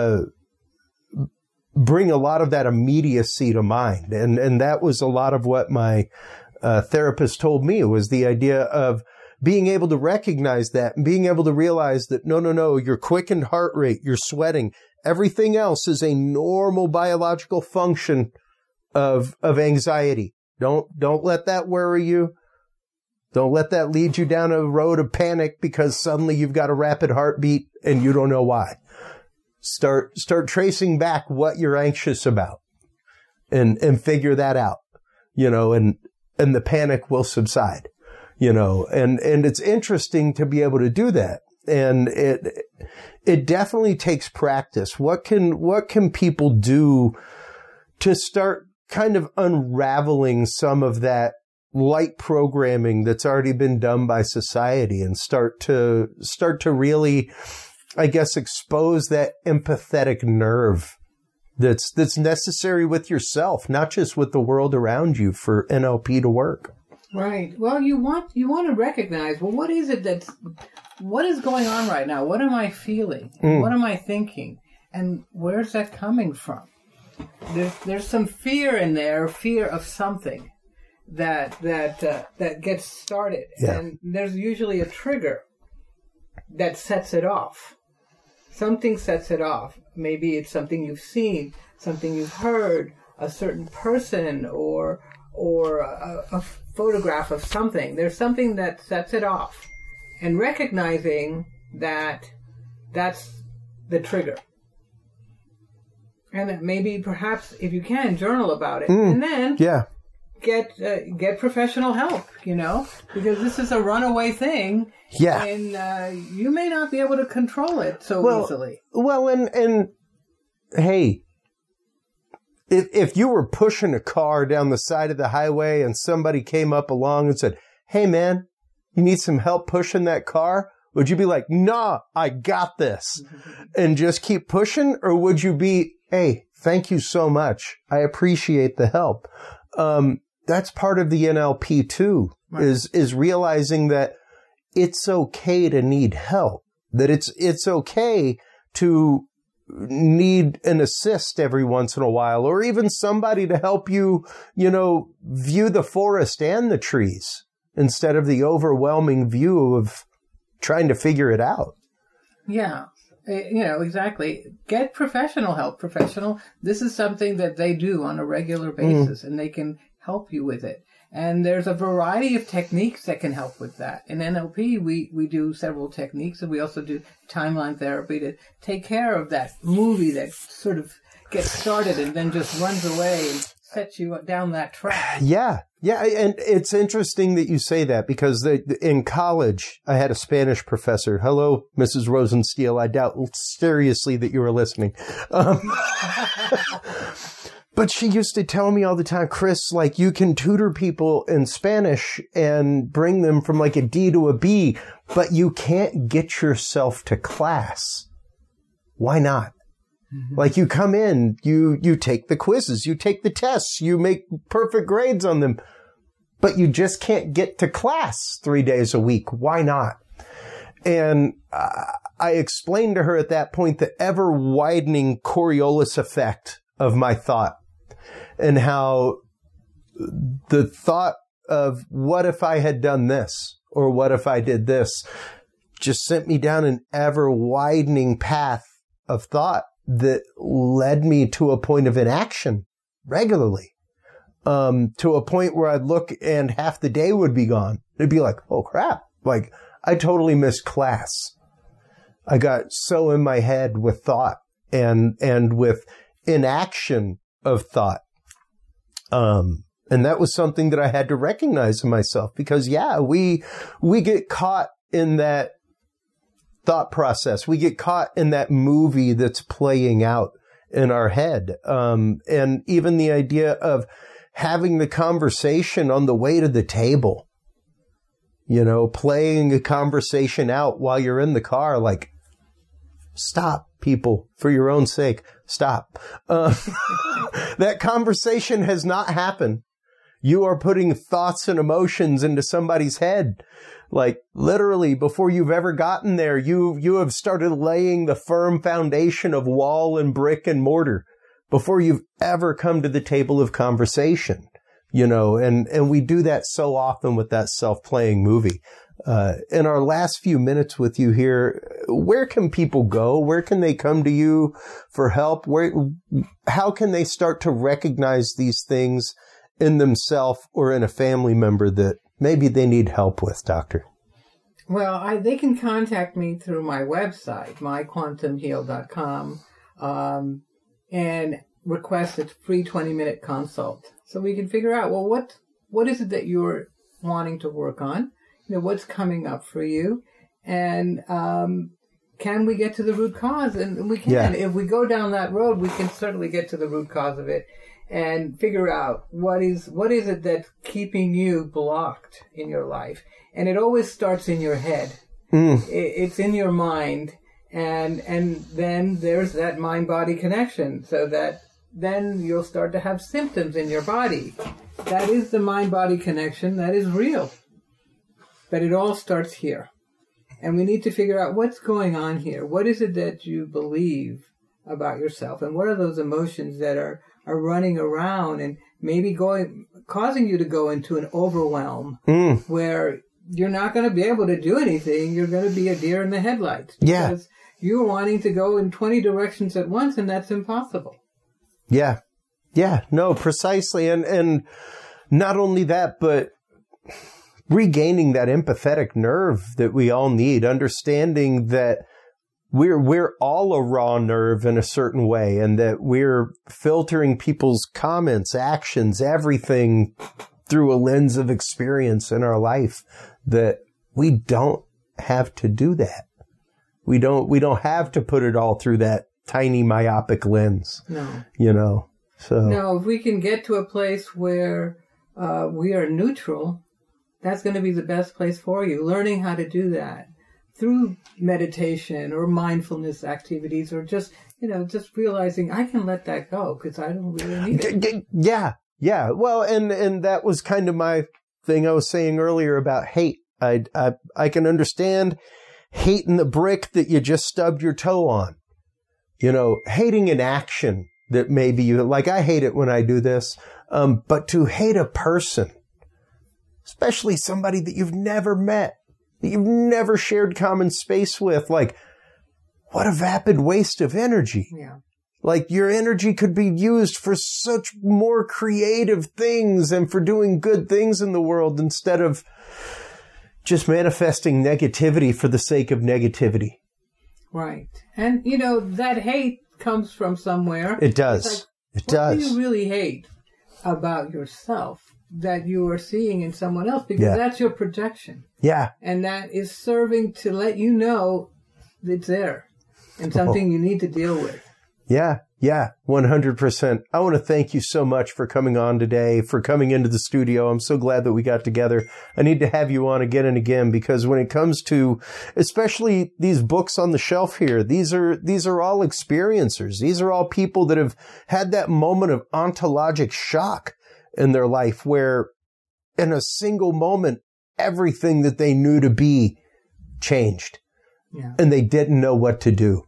bring a lot of that immediacy to mind. And that was a lot of what my therapist told me, was the idea of being able to recognize that and being able to realize that, no, your quickened heart rate, your sweating, everything else is a normal biological function of anxiety. Don't let that worry you. Don't let that lead you down a road of panic because suddenly you've got a rapid heartbeat and you don't know why. Start tracing back what you're anxious about and figure that out, and the panic will subside, and it's interesting to be able to do that. And it definitely takes practice. What can people do to start kind of unraveling some of that light programming that's already been done by society and start to really, I guess, expose that empathetic nerve that's necessary with yourself, not just with the world around you, for NLP to work. Right. Well, you want to recognize, well, what is going on right now? What am I feeling? What am I thinking? And where's that coming from? There's some fear in there, fear of something that gets started. Yeah. And there's usually a trigger that sets it off. Something sets it off. Maybe it's something you've seen, something you've heard, a certain person, or a photograph of something. There's something that sets it off. And recognizing that that's the trigger. And that maybe perhaps, if you can, journal about it. And then get professional help, because this is a runaway thing. Yeah. And you may not be able to control it so easily. Well, and hey, if you were pushing a car down the side of the highway and somebody came up along and said, hey, man, you need some help pushing that car? Would you be like, nah, I got this, and just keep pushing? Or would you be, hey, thank you so much, I appreciate the help? That's part of the NLP too, right. is realizing that it's okay to need help, that it's okay to need an assist every once in a while, or even somebody to help you, view the forest and the trees instead of the overwhelming view of trying to figure it out. Yeah. Exactly. Get professional help. This is something that they do on a regular basis, and they can help you with it. And there's a variety of techniques that can help with that. In NLP, we do several techniques, and we also do timeline therapy to take care of that movie that sort of gets started and then just runs away and sets you down that track. Yeah. And it's interesting that you say that, because in college, I had a Spanish professor. Hello, Mrs. Rosensteel. I doubt seriously that you were listening. But she used to tell me all the time, Chris, like, you can tutor people in Spanish and bring them from like a D to a B, but you can't get yourself to class. Why not? Mm-hmm. Like, you come in, you take the quizzes, you take the tests, you make perfect grades on them, but you just can't get to class 3 days a week. Why not? And I explained to her at that point the ever-widening Coriolis effect of my thought, and how the thought of what if I had done this, or what if I did this, just sent me down an ever-widening path of thought that led me to a point of inaction regularly, to a point where I'd look and half the day would be gone. It'd be like, oh crap, like I totally missed class. I got so in my head with thought and with inaction of thought. And that was something that I had to recognize in myself, because we get caught in that thought process. We get caught in that movie that's playing out in our head. And even the idea of having the conversation on the way to the table, playing a conversation out while you're in the car, like, stop, people, for your own sake, stop. That conversation has not happened. You are putting thoughts and emotions into somebody's head. Like literally before you've ever gotten there, you have started laying the firm foundation of wall and brick and mortar before you've ever come to the table of conversation, and we do that so often with that self-playing movie. In our last few minutes with you here, where can people go? Where can they come to you for help? How can they start to recognize these things in themselves or in a family member that maybe they need help with, Doctor? Well, they can contact me through my website, myquantumheal.com, and request a free 20-minute consult. So we can figure out, well, what is it that you're wanting to work on? What's coming up for you? And can we get to the root cause? And we can. Yeah. If we go down that road, we can certainly get to the root cause of it and figure out what is it that's keeping you blocked in your life. And it always starts in your head. It's in your mind. And then there's that mind-body connection, so that then you'll start to have symptoms in your body. That is the mind-body connection. That is real. But it all starts here. And we need to figure out what's going on here. What is it that you believe about yourself? And what are those emotions that are running around and maybe causing you to go into an overwhelm where you're not going to be able to do anything. You're going to be a deer in the headlights. Because you're wanting to go in 20 directions at once, and that's impossible. Yeah. Yeah. No, precisely. And not only that, but regaining that empathetic nerve that we all need, understanding that we're all a raw nerve in a certain way, and that we're filtering people's comments, actions, everything through a lens of experience in our life, that we don't have to do that. We don't have to put it all through that tiny myopic lens. No. So. No, if we can get to a place where we are neutral, that's going to be the best place for you. Learning how to do that through meditation or mindfulness activities, or just realizing I can let that go because I don't really need it. Yeah. Yeah. Well, and that was kind of my thing I was saying earlier about hate. I can understand hating the brick that you just stubbed your toe on. Hating an action that maybe you, like I hate it when I do this, but to hate a person, especially somebody that you've never met, that you've never shared common space with, like, what a vapid waste of energy. Yeah. Like, your energy could be used for such more creative things and for doing good things in the world instead of just manifesting negativity for the sake of negativity. Right. And, that hate comes from somewhere. It does. It does. What do you really hate about yourself that you are seeing in someone else? Because that's your projection. Yeah. And that is serving to let you know it's there and something you need to deal with. Yeah. Yeah. 100%. I want to thank you so much for coming on today, for coming into the studio. I'm so glad that we got together. I need to have you on again and again, because when it comes to, especially these books on the shelf here, these are all experiencers. These are all people that have had that moment of ontologic shock in their life where in a single moment, everything that they knew to be changed. Yeah. And they didn't know what to do.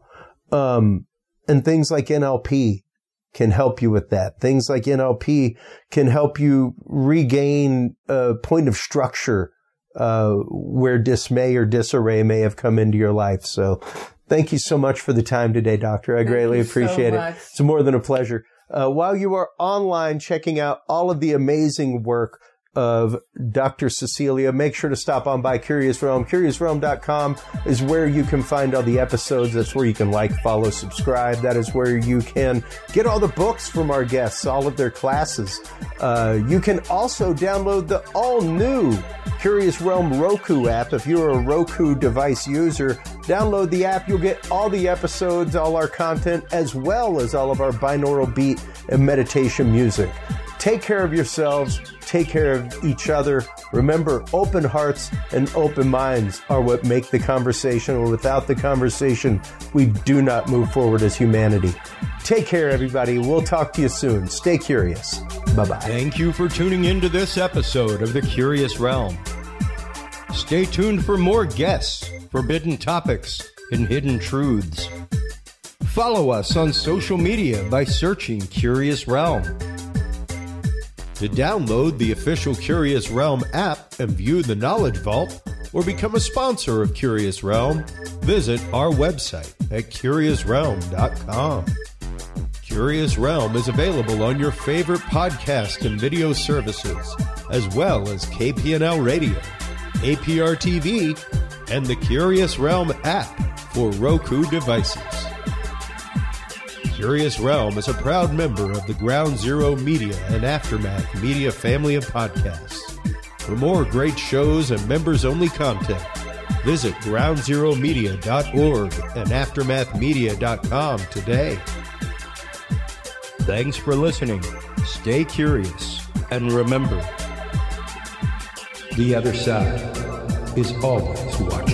And things like NLP can help you with that. Things like NLP can help you regain a point of structure where dismay or disarray may have come into your life. So thank you so much for the time today, Doctor. I greatly appreciate it. It's more than a pleasure. While you are online checking out all of the amazing work of Dr. Cecilia, make sure to stop on by Curious Realm. CuriousRealm.com is where you can find all the episodes. That's where you can like, follow, subscribe. That is where you can get all the books from our guests, all of their classes. You can also download the all-new Curious Realm Roku app. If you're a Roku device user, download the app. You'll get all the episodes, all our content, as well as all of our binaural beat and meditation music. Take care of yourselves. Take care of each other. Remember, open hearts and open minds are what make the conversation. Without the conversation, we do not move forward as humanity. Take care, everybody. We'll talk to you soon. Stay curious. Bye-bye. Thank you for tuning into this episode of The Curious Realm. Stay tuned for more guests, forbidden topics, and hidden truths. Follow us on social media by searching Curious Realm. To download the official Curious Realm app and view the Knowledge Vault, or become a sponsor of Curious Realm, visit our website at curiousrealm.com. Curious Realm is available on your favorite podcast and video services, as well as KPNL Radio, APR TV, and the Curious Realm app for Roku devices. Curious Realm is a proud member of the Ground Zero Media and Aftermath Media family of podcasts. For more great shows and members-only content, visit groundzeromedia.org and aftermathmedia.com today. Thanks for listening. Stay curious. And remember, the other side is always watching.